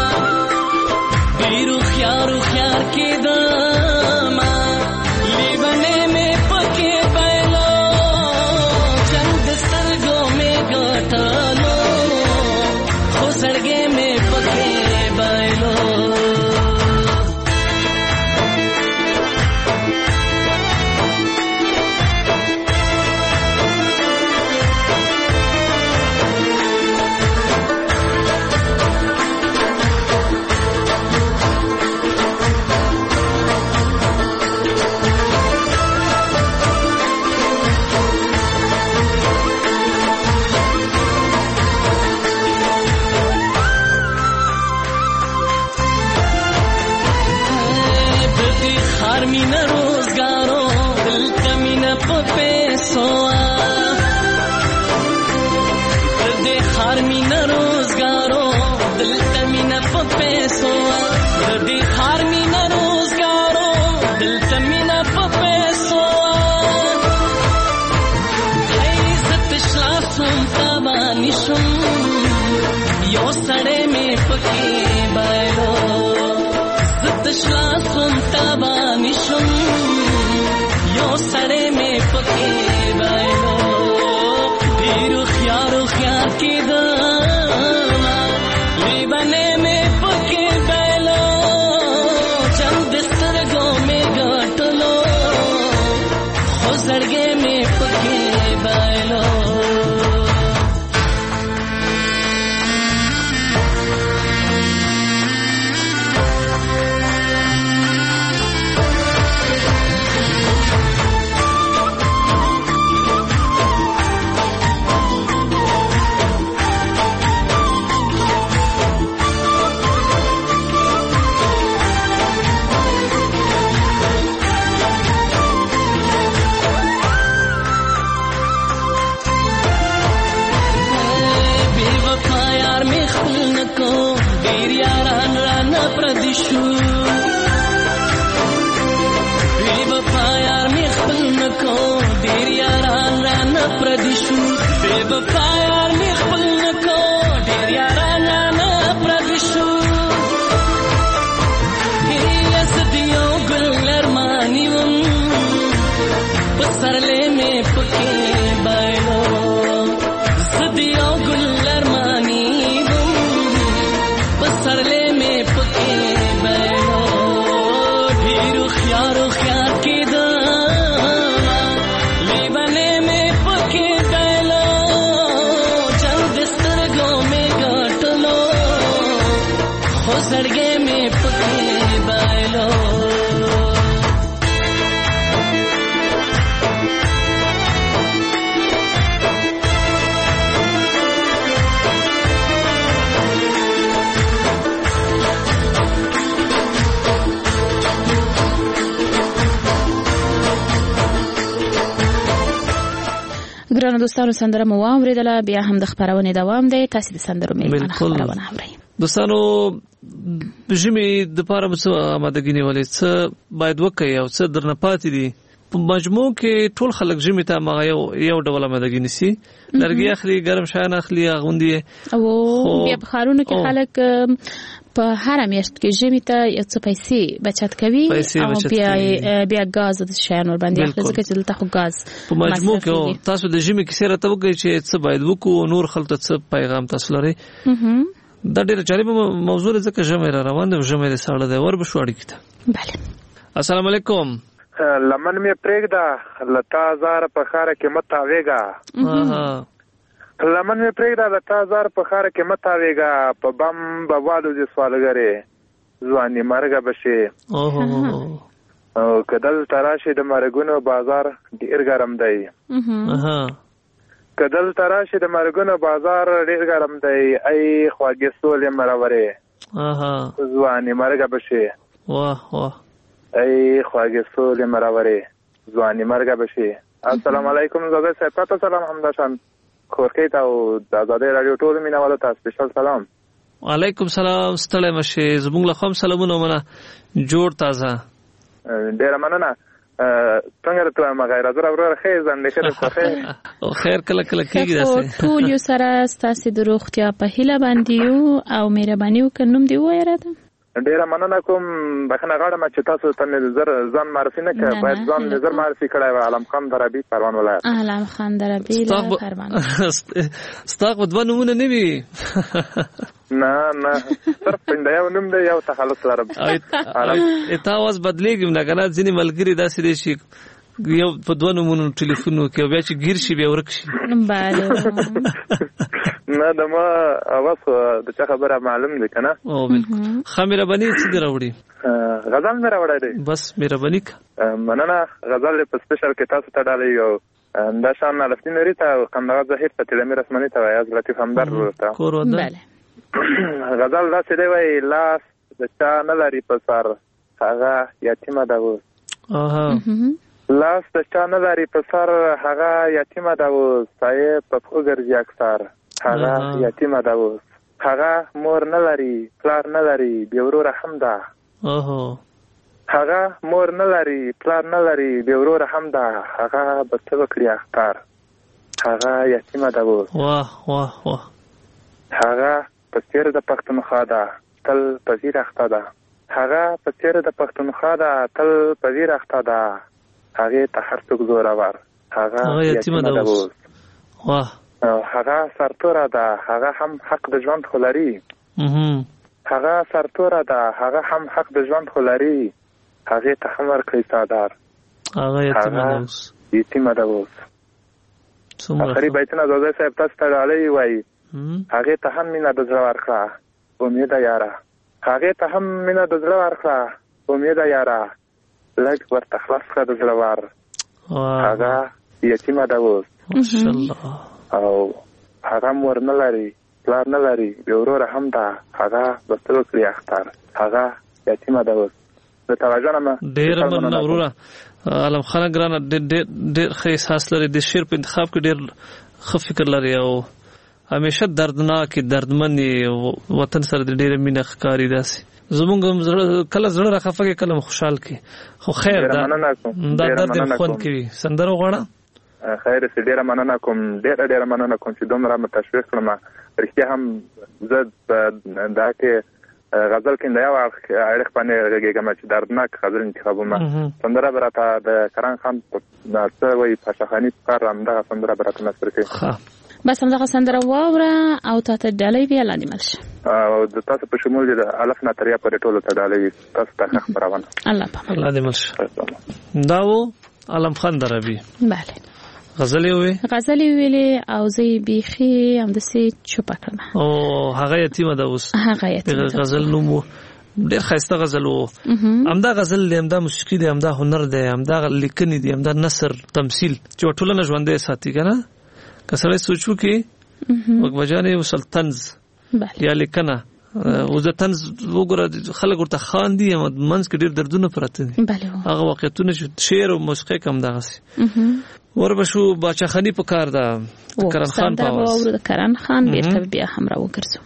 बीरू ख्या की दामा लीबने में पके बैलो चंद सरगों में गटलो हो सड़गे में पके बैलो मीना रोजगारों दिल कमीना पैसों दे खार मीना रोजगारों दिल कमीना पैसों दे खार मीना रोजगारों दिल कमीना पैसों इज्जत श्लासुम तबानिशुम यो सड़े में पके बायलो श्लासुम तबानिशुम यो सड़े में पके बायलो बीरू ख्या की दामा लीबने में पके बैलो चंद सरगों में गटलो हो सड़गे में पके बैलो प्रदिशु बेवफा यार में खपन को देर यारान प्रदिशु बेवफा यार में खपन को देर यारान प्रदिशु यस दियो गुल अरमानी पसरले में पके बैलो सदियो गुल अरमानी पसरले में पके बैलो भीरू ख्या की दामा लीबने में पके बैलो चंद सरगों में गटलो हो सड़गे में पके बैलो ګرانو دوستانو سندره مو واوریدله بیا هم د خبرونه دوام دی تاسو د سندرو میلمانه خبرونه اورئ دوستانو ژمي د پاره مڅ آمادګی نیولې څه باید وکړي او څه درنه پاتې دي په مجموع کې ټول خلک ژمي ته ما یو ډول آمادګی نسی لرګي اخلي ګرم شان اخلي غوندي او بیا په خارونو کې خلک په هر میاشت کې ژمي ته یو څه پیسې بچت کوي او بیا غاز د شان ور باندې اخلي ځکه چې دلته خو غاز په مجموع کې تاسو د ژمي کې سره ته وګورئ چې څه باید وکړو نور خلک ته پیغام تاسو لري دا ډېر جالب موضوع ده ځکه ژمي را روان دی ژمي د ساړه دی ور بشو اړیکې ته bale السلام علیکم لمن می پرېږده لتا زار په خاره کې متاويګا لمن می پرېږده لتا زار په خاره کې متاويګا په بم بوالو دي سوالګره ځواني مرګه بشي او کدل تراشه د مرګونو بازار ډیر ګرم دی کدل تراشه د مرګونو بازار ډیر ګرم دی ای خواږه سولې مرورې ځواني مرګه بشي واه واه ای خواږه سولې مرورې ځواني مرګه بشي السلام علیکم زده صاحب تاسو سلام همداشان خورکې ته او د آزادۍ رادیو ټول مینوالو ته سپیشل سلام وعلیکم سلام ستړی مشه زموږ له کوم سلامونه منه جوړ تازه ډیر مننه څنګه ته ما غیر حاضر اوره خیر زنده خیر او خیر کله کله کېږي داسې ټول یو سره ستاسو د روغتیا په هیله باندې او مهرباني وکړم دی وایره ډیر مننه کوم بخنه غواړم چې تاسو ته مې زر معرفي نه کړ باید ځان مې زر معرفي کړای و علم خان درابي پروان ولایت علم خان درابي پروان ستاسو د ونونه نه وی نه صرف پنده یو نوم دی یو تخلص لرم اته واز بدلیږم نه کنه ځینې ملګری داسې دي چې یو په دوه نومونو ټلیفون وکړي بیا چې گیر شي بیا ورک شي نه د ما اواز د چا خبره معلوم دي کنه او بالکل خمیربانی څه دی راوړي غزل مې راوړی دی بس مهرباني مننه غزل په سپیشل کې تاسو ته ډالۍ یو دا شان لفتي نری ته قندغه ظاهر ته تلمیر اسمنی ته یاد لطیف همدر ورته بله غزل دا څه دی وای لاس د چا نه لري په سر هغه یتیمه ده اوس لاس د چا نه لري په سر هغه یتیمه ده اوس سایه په پښو ګرځي اکثر هغه یتیمه ده اوس هغه مور نه لري پلار نه لري بیا وروره هم ده هغه مور نه لري پلار نه لري بیا وروره هم ده هغه به څه وکړي اختر هغه یتیمه ده اوس واه هغه په څیر د پښتونخوا ده تل پذیر اخته ده هغه په څیر د پښتونخوا ده تل پذیر اخته ده هغه ته هر څوک زورور هغه یتیمه ده اوس واه هغه سرتوره ده هغه هم حق د ژوند خو لري هغه سرتوره ده هغه هم حق د ژوند خو لري هغه ته هم ورکړي څادر هغه یتیمه ده اوس اخري بیتونه زوزه صاحب تاسو ته ډالۍ وایي هغه ته هم مینه د زړه ورکړه امید یاره هغه ته هم مینه د زړه ورکړه امید یاره لږ ورته خلاص کړه د زړه ور هغه یتیمه ده اوس ماشاءالله او هغه مور نه لري پلار نه لري بیا وروره هم ده هغه به څه وکړي اختر هغه یتیمه ده اوس د توجه نه ډېر مننه وروره علم خان ګرانه ډېر ښه احساس لري د شعر په انتخاب کې ډېر ښه فکر لري او همیشه دردناک دردمن وطن سره د ډېر مینه ښکاري داسې زمونږ کله زړه راخفه کې کله خوشحال کې خو خیر دا درد خوند کوي سندره غواړه خیر سي ډیره مننه کوم ډیره مننه کوم چې دومره متشویق کړم رښتیا هم زه دا کې غزل کې دا یو اړخ باندې راګیږم چې دردناک غزل انتخابوم سندره براته د کران خان د څه وی پاشخانی کار همدغه سندره براته نشر کړي بس همدغه سندره واوره او تاسو ډالۍ بیا لاندې ملشه او د تاسو په شمول د الف نه تریا پر ټولو ته ډالۍ تاسو ته خبرونه الله په لاندې ملشه داو علم خان درابي بله غزل ویلې او زه بیخي هم د سي چوپ کړم او هغه یتیمه ده اوس هغه یتیمه غزل نو ډېر ښایسته غزل وو همدا غزل دی همدا موسیقي دی همدا هنر دی همدا لیکنې دی همدا نثر تمثيل چې ټولنه ژوندې ساتي کنه که سړی سوچو کې وګبجانې وسلطنز یا لیکنه او زه طنز وګوره خلک ورته خاندي منځ کې ډېر دردونه پراته دي هغه واقعیتونه چې شعر او موسیقي کم دغسې وربشو باچا خانی په کار ده کرن خان په आवाज د کرن خان بیرته بیا هم را وګرځو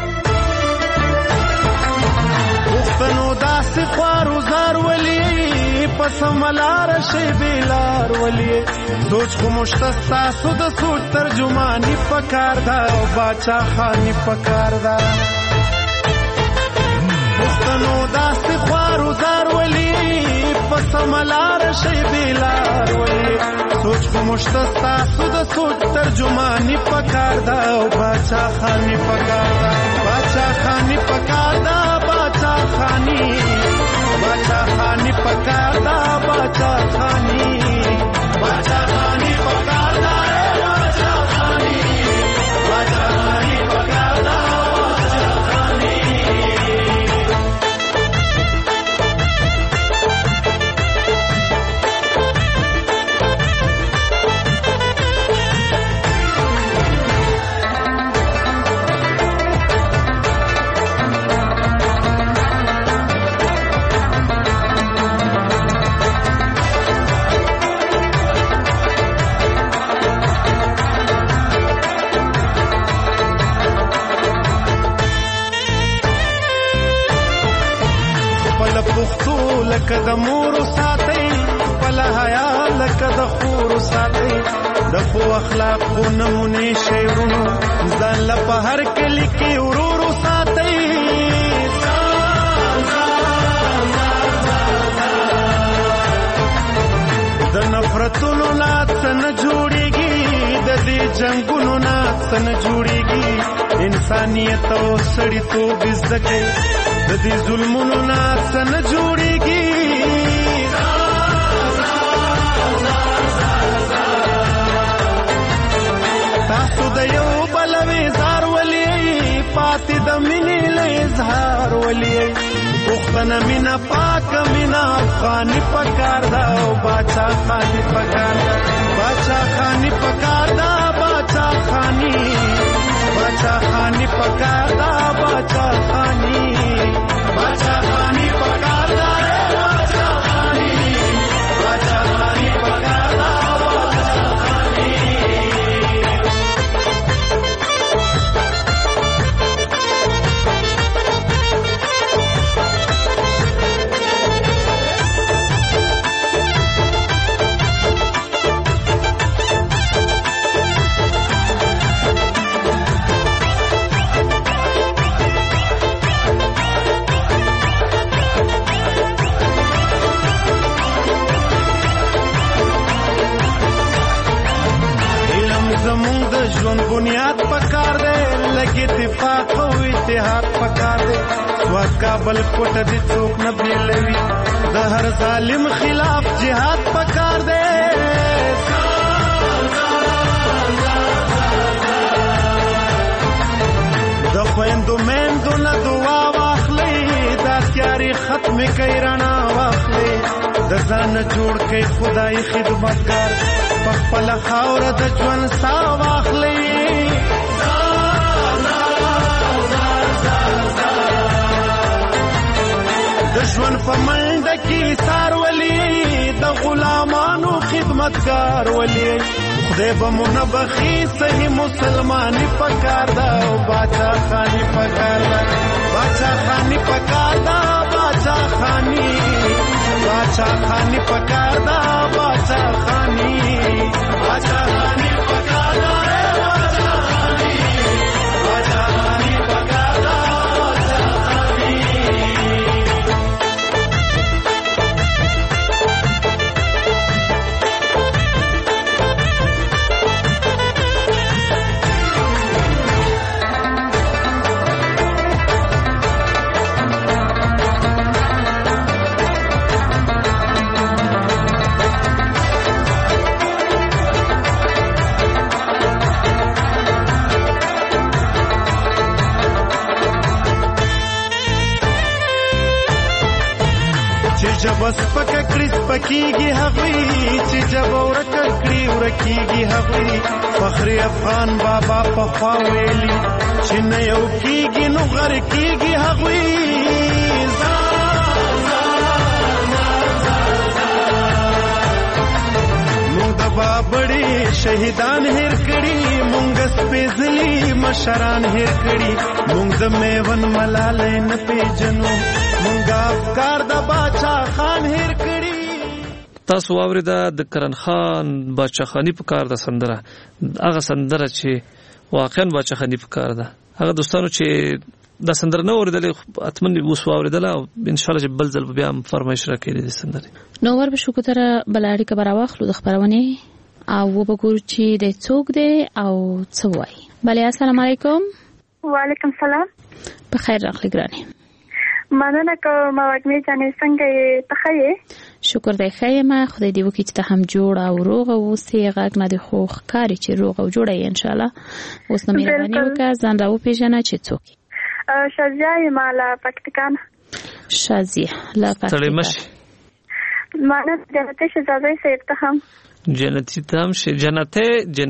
وختنو داس خوارو زار ولی پس ملار شی بیلار ولی سوچ خو مشتستا سود سوچ ترجمانی پکار دا او باچا خانی پکار دا وختنو داس خوارو زار ولی پس ملار شی بیلار ولی سوچ خو مشتستا سود سوچ ترجمانی پکار دا او باچا خانی پکار دا باچا خانی پکار دا باچا خانی پکار دا باچا خانی پکار دا باچا خانی پکار دا د مور ساتي خپل حیا لکه د خور ساتي د خو اخلاق خو نمونه شیرونو ځان له په هر کلی کې ورور ساتي د نفرتونو نه څنګه جوړيږي د دې جنگونو نه څنګه جوړيږي انسانيت او سړیتوب زده کوي د دې ظلمونو نه څنګه جوړيږي تاسو د یو بل وزار ولي پاتې د مینې له اظهار ولي وختنه مینا پاک مینا افغانی پکار دا او باچا خانی پکار دا باچا خانی پکار دا باچا خانی پکار دا باچا خانی پکار دا باچا خانی پکار دا باچا خانی بنیاد پکار دے لگی اتفاق او اتحاد پکار دے سواد کابل کوټ دې څوک نه بیلوي د هر ظالم خلاف جهاد پکار دے د خويندو مېندو نه دعا واخلې دا تیاری ختم کړي رڼا واخلې د ځان جوړ کړي خدای خدمتګار په خپل خاور د ژوند سا واخلې د ژوند په منډه کې سار ولي د غلامانو خدمتګار ولي خدای به منبخي صحیح مسلمانی پکار دا او باچا خانی پکار دا باچا خانی پکار دا باچا خانی پکار دا باچا خانی پکار دا بس پکا کریس پکیږي هغوی چې جبور کړی ورکیږي هغوی فخر افغان بابا په خوا ویلي چې نه یو کیږي نو غر کیږي هغوی مونږ د بابړي شهیدان هیر کړي مونږ سپېڅلي مشران هیر کړي مونږ د میون ملالۍ نه پیژنو مونږ افکار د باچا خان هیر کړي تاسو واوریدا د کرن خان باچا خانی په کار د سندره هغه سندره چې واقعا باچا خانی په کار ده هغه دوستانو چې د سندره نو اوریدل اتمنې وس واوریدل او ان شاء الله بل ځل بیا فرمایش راکړي د سندره نو ور به شو کتره بلاړی کبر واخلو د خبرونه او وګورو چې د څوک دی او څه وایي بله السلام علیکم وعلیکم السلام بخیر راغلی ګرانه مننه کوم واګمې جانې څنګه یې تخې شکر دی خیمه خدای دې وکړي چې ته هم جوړ او روغ اوسې غږ نه دی خو ښکاري چې روغ او جوړه یې ان شاء الله اوس نو مهرباني وکړه ځان را وپېژنه چې څوک شازیه یم له پاکستان شازیه له پاکستان مننه جنتي شهزاده صاحب ته هم جنتی ته هم شي جنتی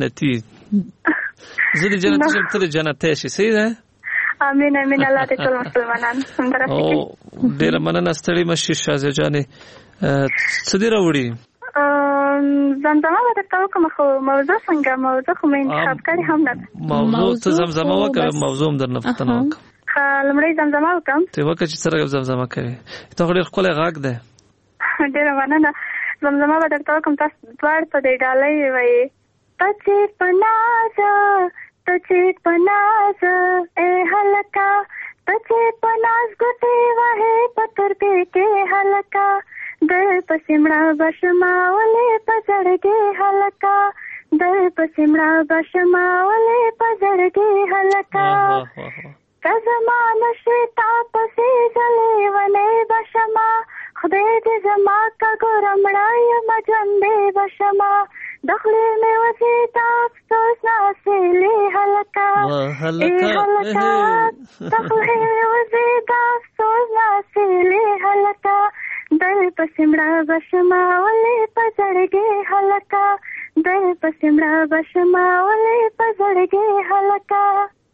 زه د جنتی شم ته د جنتی شي صحیح ده امين امين الله دې ټول مسلمانان سندره او ډیر مننه ستړي مشي شازیه جانې څه دی راوړي زمزمه ورته کوم خو موضوع څنګه موضوع خو مې انتخاب کړی هم نه موضوع ته زمزمه وکړه موضوع هم درنه پته وکړه لمړی زمزمه وکم ته وکړه چې سره زمزمه کوي ته ډېر خپل غږ ده ډېره مننه. زمزمه به درته وکړم، تاسو دواړه په دې ډالۍ وایي ته چې په ناز ای هلکه، ته چې په ناز ګوتې وهې په تربې کې هلکه، در پسې مړه به شمه ولې په زړګې هلکه، در پسې مړه به شمه ولې په زړګې هلکه، که زما نشې تا پسې ځلې ولې به شمه، خدای دې زما که ګوره مړه یمه ژوندې به شمه، د خولې مې وځي دا افسوس ناسیلې هلکه، ای هلکه د خولې مې وځي دا افسوس ناسیلې هلکه، در پسې مړه به شمه ولې په زړګې هلکه، در پسې مړه به شمه ولې په زړګې هلکه.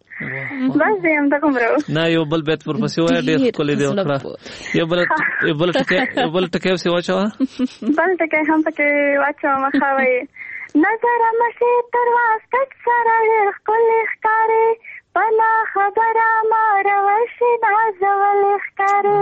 بس دې همدغه مرو. نه یو بل بیت ورپسې وایه، ډېر ښکلی دی وکړه. یو بل ټکی پسې واچوه. بل ټکی هم پکې واچوم. ښه وایي نظره مشي تر واسکټ سره ډېر ښکلی ښکارې، په نا خبره ما روشي نازولې ښکارې،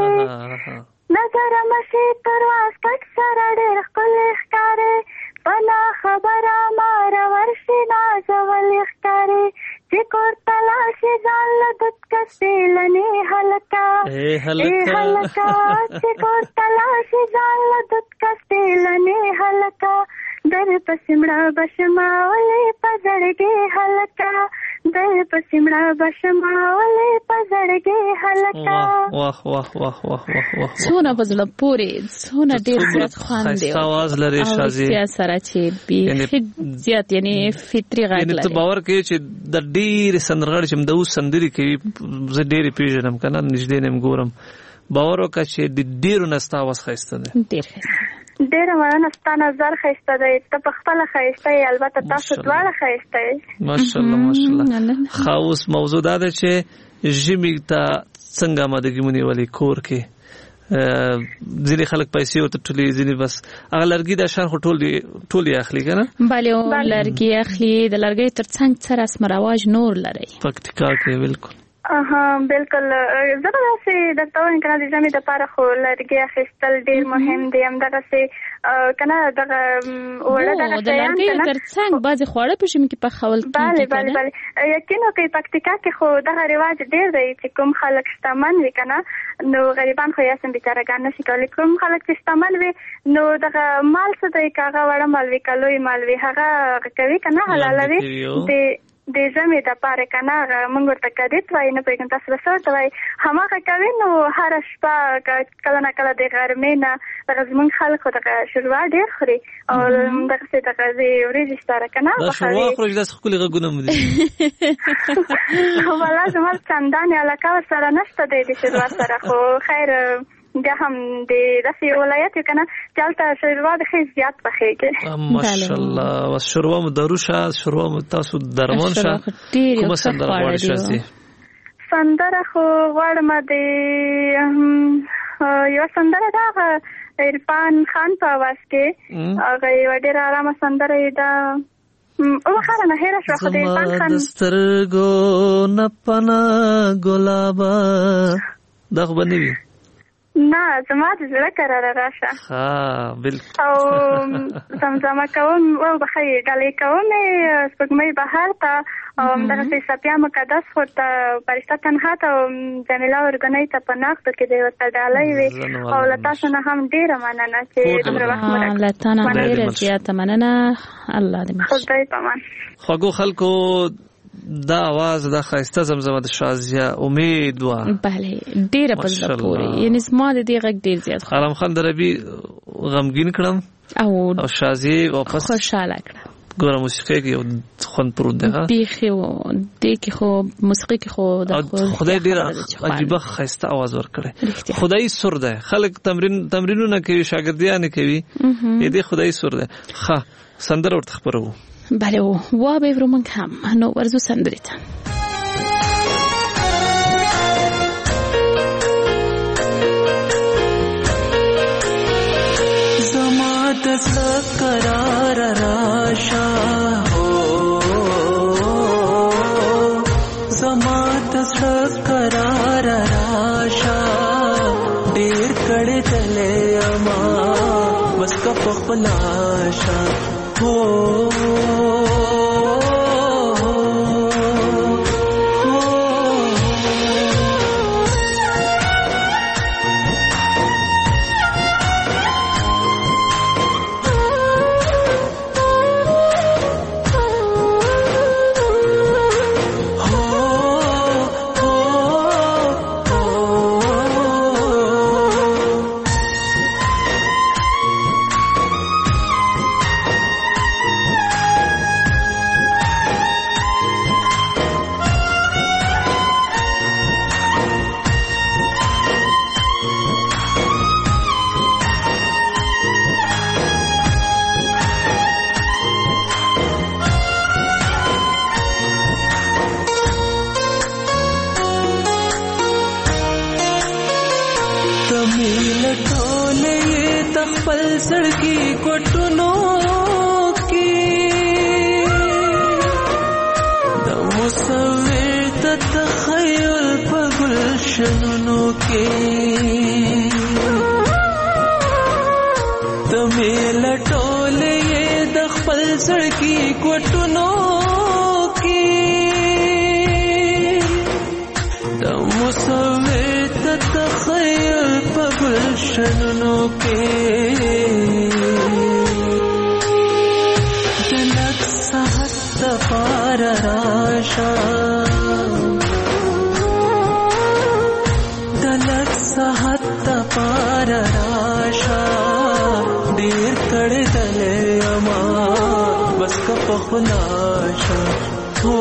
نظره مشي تر واسکټ سره ډېر ښکلی ښکارې، په نا خبره ما روشي نازولې ښکارې، چې کور ته لاړشي ځان له دود کسې لنې هلکه، ای هلکه چې کور ته لاړشي ځان له دود کسې لنې هلکه، در پسې مړه به شمه ولې په زړګې هلکه، در پسې مړه به شمه ولې په زړګې هلکه. واه واه واه واه واه، څونه په زړه پورې، څونه ډېر زیات خوند دی، ښایسته آواز لري شازي، او سره چې بیخي زیات یعنی فطري غږ لري. ته باور کوې چې د ډېرې سندرغاړې چې همدا اوس سندرې کوي، زه ډېرې پېژنم که نه، نږدې نه یم ګورم، باور وکړه چې د ډېرو نه ستا آواز ښایسته دی. ډېر ښایسته. ډېره مننه، ستا نظر ښایسته دی، ته په خپله ښایسته یې، البته تاسو دواړه ښایسته یې. ماشاءالله ماشاءالله. ښه اوس موضوع دا ده چې ژمي ته څنګه آمادګي مو نیولې کور کې؟ ځینې خلک پیسې ورته ټولې، ځینې بس هغه لرګي د شان خو ټول یې اخلي که نه؟ بلې لرګي اخلي، د لرګیو تر څنګ څه رسم رواج نور لرئ؟ پکتیکا کې بالکل. بالکل. زه به داسې درته وایم که نه، د ژمي دپاره خو لرګي اخیستل ډېر مهم دی. همدغسې که نه دغه وړه دغه د لرګیو تر څنګ بعضې خواړه په ژمي کې پخول کېږي. بله یقین وکړئ، پکتیکا کې خو دغه رواج ډېر دی چې کوم خلک شتمن وي که نه، نو غریبان خو یاسم بیچارهګان نشي کولی. کوم خلک چې شتمن وي نو دغه مال څه دی، که هغه وړه مال وي که لوی مال وي، هغه کوي که نه حلالوي د ژمي دپاره که نه، هغه موږ ورته کدیت وایي، نه پوهېږم تاسو به څه ورته وایي، هماغه کوي. نو هره شپه کله نه کله د غرمې نه دغه زموږ خلک خو دغه شوروا ډېر خوري، او دغسې دغه وریجې سره که نه شوروا خوري، داسې ښکلي غږونه مو دي. والله زما چندانې علاقه ورسره نشته دی د شوروا سره، خو خیر بیا هم د داسې ولایت یو که نه چې هلته شوروا د ښې زیات پخېږي. ماشاءالله. شوروا مو داروشه، شوروا مو تاسو درمان شه. کومه سندره غواړئ شازي؟ سندره خو غواړم د یوه سندره ده، هغه عرفان خان په اواز کې، هغه یوه ډېره ارامه سندره یې ده. وخاره نه هېره شوه، خو د عرفان خان د سترګو نه پناه ګلابه، دا خو به نه وي؟ نه، زما د زړه کراره راشه. بالکل. او زمزمه کوم او بخیر ډالۍ کوم سپوږمۍ بهر ته، او همدغسې صفیه مقدس خو ته، فرشته تنها ته، او جمیله ورګنۍ ته په نقدو کې د ورته ډالۍ وي. او له تاسو نه هم ډېره مننه چې دومره وخت مو راکړ. له تا نه ډېره زیاته مننه. الله دې مخ. خدای په امان. خوږو خلکو، دا आवाज دا ښایسته زمزمه د شازیه امید وه. بله ډېره په زړه پورې، یعنې زما د دې غږ ډېر زیات عالم خان دربي غمګین کړم او شازیه واپس خوشحاله کړم. ګوره موسیقي کې یو خوند پروت دی. بیخي دې کې خو موسیقي کې خو د خدای ډېره عجیبه ښایسته आवाज ورکړی، خدایي سر دی. خلک تمرینونه کوي، شاګردیانې کوي، دې خدایي سر دی. ښه سندره ورته خپروو. بله وا به ورو موږ هم نو ورزو سندرې ته. زما د زړه قرار راشه، زما د زړه قرار راشه، ډېر کړې دلې اما پخلاشه सड़की कोटनो की द मुसव्विर तखयल पगुलशनो के तमेल टोले ये दखल सड़की कोटनो की द मुसव्विर तखयल पगुलशनो के राशा दलक सहत पार राशा देर कर दले अमा बस का पखलाशा हो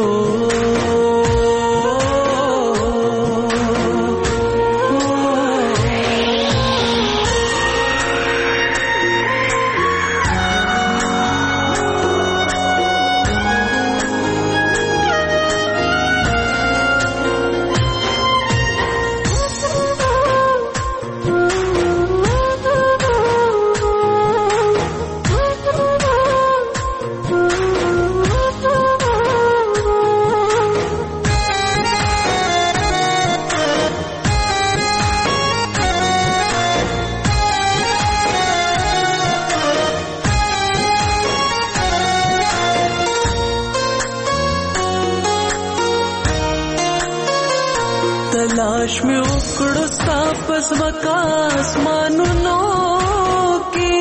तलाश में उकड़ो सापस वकास मानुनो की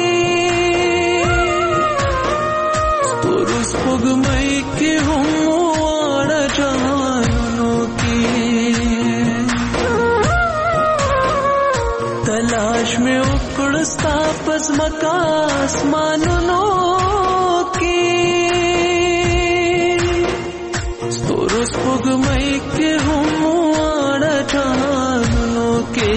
पुरुष पुगमई के हूँ आड़ा जानुनो की तलाश में उकड़ो सापस वकास मानुनो की पुरुष पुगमई के हूँ के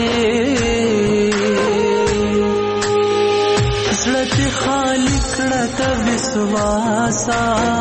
ज़लत खालिक रत विश्वासा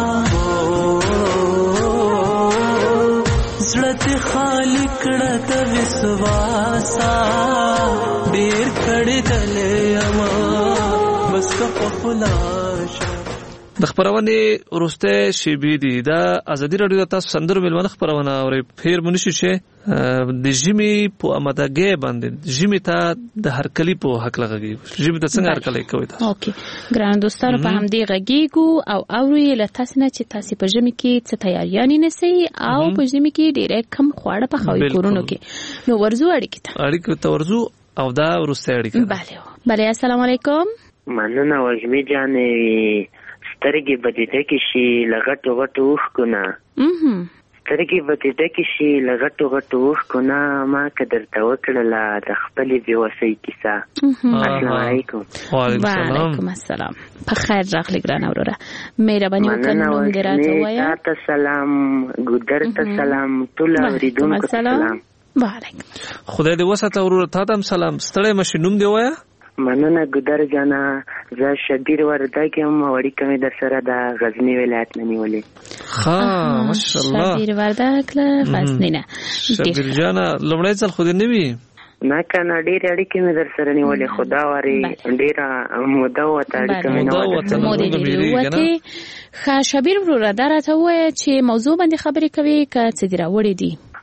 ज़लत खालिक रत विश्वासा देर कड़े दले अमा बस का पखलाशा د خبرونه ورسته شیبې دي دا ازادي رادیو د تاسو سندرو ملمن خبرونه اوري پیر منشي شه د جمی په امداګه باندې جمی ته د هر کلی په حق لګي جمی ته څنګه هر کلی کوي تاسو اوکې ګران دوستانو په هم دی غږیګو او اوري له تاسو نه چې تاسو په جمی کې څه تیاریانی نسی او په جمی کې ډېر کم خواړه په خوي کورونو کې نو ورزو اړیکه ته ورزو او دا ورسته اړیکه bale السلام علیکم مننه وجمی جانې سترګې بدیده کې شي لغټو غټو وښکونه سترګې بدیده کې شي لغټو غټو وښکونه ما قدر ته وکړله د خپلې بېوسۍ کیسه السلام علیکم وعلیکم السلام په خیر راغلی ګرانه وروره مهرباني وکړه نوم دې راته ووایه تا ته سلام ګودر ته سلام ټول اورېدونکو ته سلام وعلیکم خدای دې وساته وروره تا ته هم سلام ستړی مشې نوم دې ووایه مننه ګودر جانا زه شبیر وردګ یم وړي کومې در سره د غزنی ولایت نه نیولې ها ماشاءالله شبیر وردګ له غزنی نه شبیر جانا لمړی ځل خو دې نه وی نه کنه ډېر اړیکې مې در سره نیولې خدا واري ډېره موده وته اړیکې مې نه ښه شبیر وروره دا راته ووایه چې موضوع باندې خبرې کوي که څه دې راوړی دي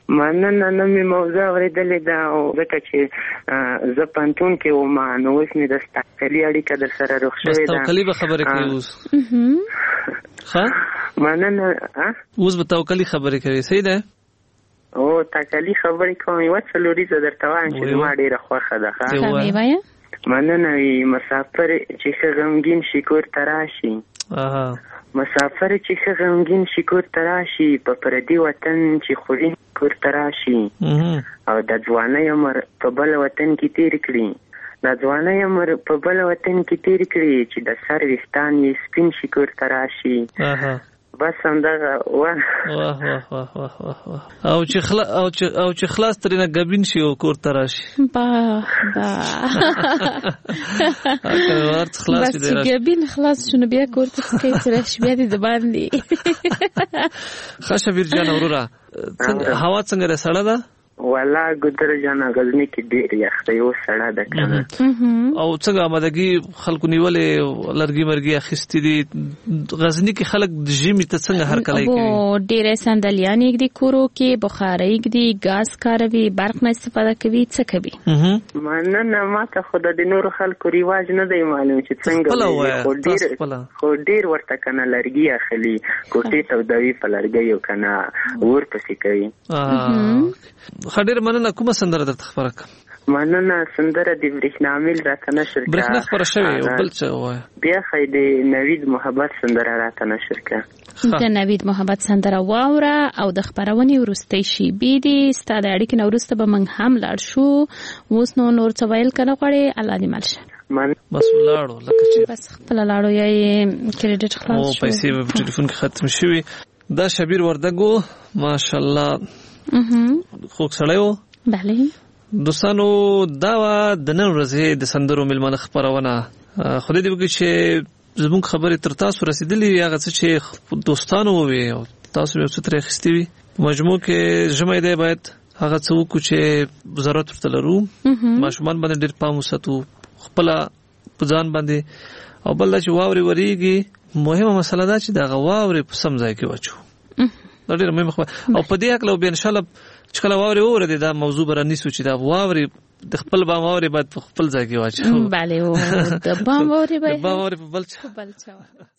مننه. نن مې موضوع اورېدلې ده او ځکه چې زه پوهنتون کې وم نو اوس مې د تاکلي اړیکه در سره رخ شوې ده. توکلي به خبرې کوي اوس. ښه مننه. اوس به توکلي خبرې کوي. صحیح ده. او تاکلي خبرې کوم. یوه څلوریزه درته وایم چې زما ډېره خوښه ده. مننه. مسافر چې ښه غمګین شي کور ته راشي. مسافر چې ښه غمګین شي کور ته راشي، په پردي وطن چې خوري کور ته راشي، او د ځوانۍ عمر په بل وطن کې تیر کړي. د ځوانۍ عمر په بل وطن کې تیر کړي چې د سر ویښتان یې سپین شي کور ته راشي. بس همدغه واه واه واه واه واه. او چې خلاص ترېنه ګبین شي او کور ته راشي. بس چې ګبین خلاص شنو بیا کور ته څخه راشي بیا دې باندې. ښه شبیر جان وروره، هوا څنګه ده؟ سړه ده؟ والله ګدر جانا غزنی کې ډېر یخ دی او سړه ده کنه. او څنګه آمادګي خلکو نیولې لرګي مرګي اخیستې دي؟ غزنی کې خلک د ژمي ته څنګه هرکلی کوي؟ او ډېر سندلیان یې دي کورو کې، بخارۍ دي، غاز کاروي، برق نه استفاده کوي. څه کوي؟ مننه. ما ته خود د نور خلکو ریواج نه دی معلوم چې څنګه خو ډېر ورته کنه لرګي اخلي، کوټې تودوي په لرګیو کنه ور پسې کوي. خډیر مننه. کومه سندره درته خبره کوم؟ مننه. سندره د برېښنامل راته نشر کړه. برېښنا خبره شوې او بل څه وایي؟ بیا خې د نوید محبت سندره راته نشر کړه. د نوید محبت سندره واوره او د خبرونې وروستۍ شیبې دي. ستا د اړیکې نه وروسته به موږ هم لاړ شو. اوس نو نور څه ویل که نه غواړې؟ الله دې مل شه. بس ولاړو لکه چې بس خپله لاړو یا یې کریډټ خلاص شو، پیسې به په ټلیفون کې ختم شوي. دا شبیر وردګو ماشاءالله خوږ سړی و. بله دوستانو، دا وه د نن ورځې د سندرو میلمانه خپرونه. خدای دې وکړي چې زموږ خبرې تر تاسو رسېدلې وي، هغه څه چې دوستانو ووي او تاسو یو څه ترې اخیستي وي. په مجموع کې ژمی دی، باید هغه څه وکړو چې ضرورت ورته لرو. ماشومان باندې ډېر پام وساتو، خپله په ځان باندې. او بل دا چې واورې ورېږي، مهمه مسله دا چې د هغه واورې په سم ځای کې واچو. دا ډېره مهمه خبره. او په دې هکله بیا انشاءالله چې کله واورې وورېدې دا موضوع به رانیسو چې دا واورې د خپل بام واورې باید په خپل ځای کې واچو. بله د بام واورې په بل چا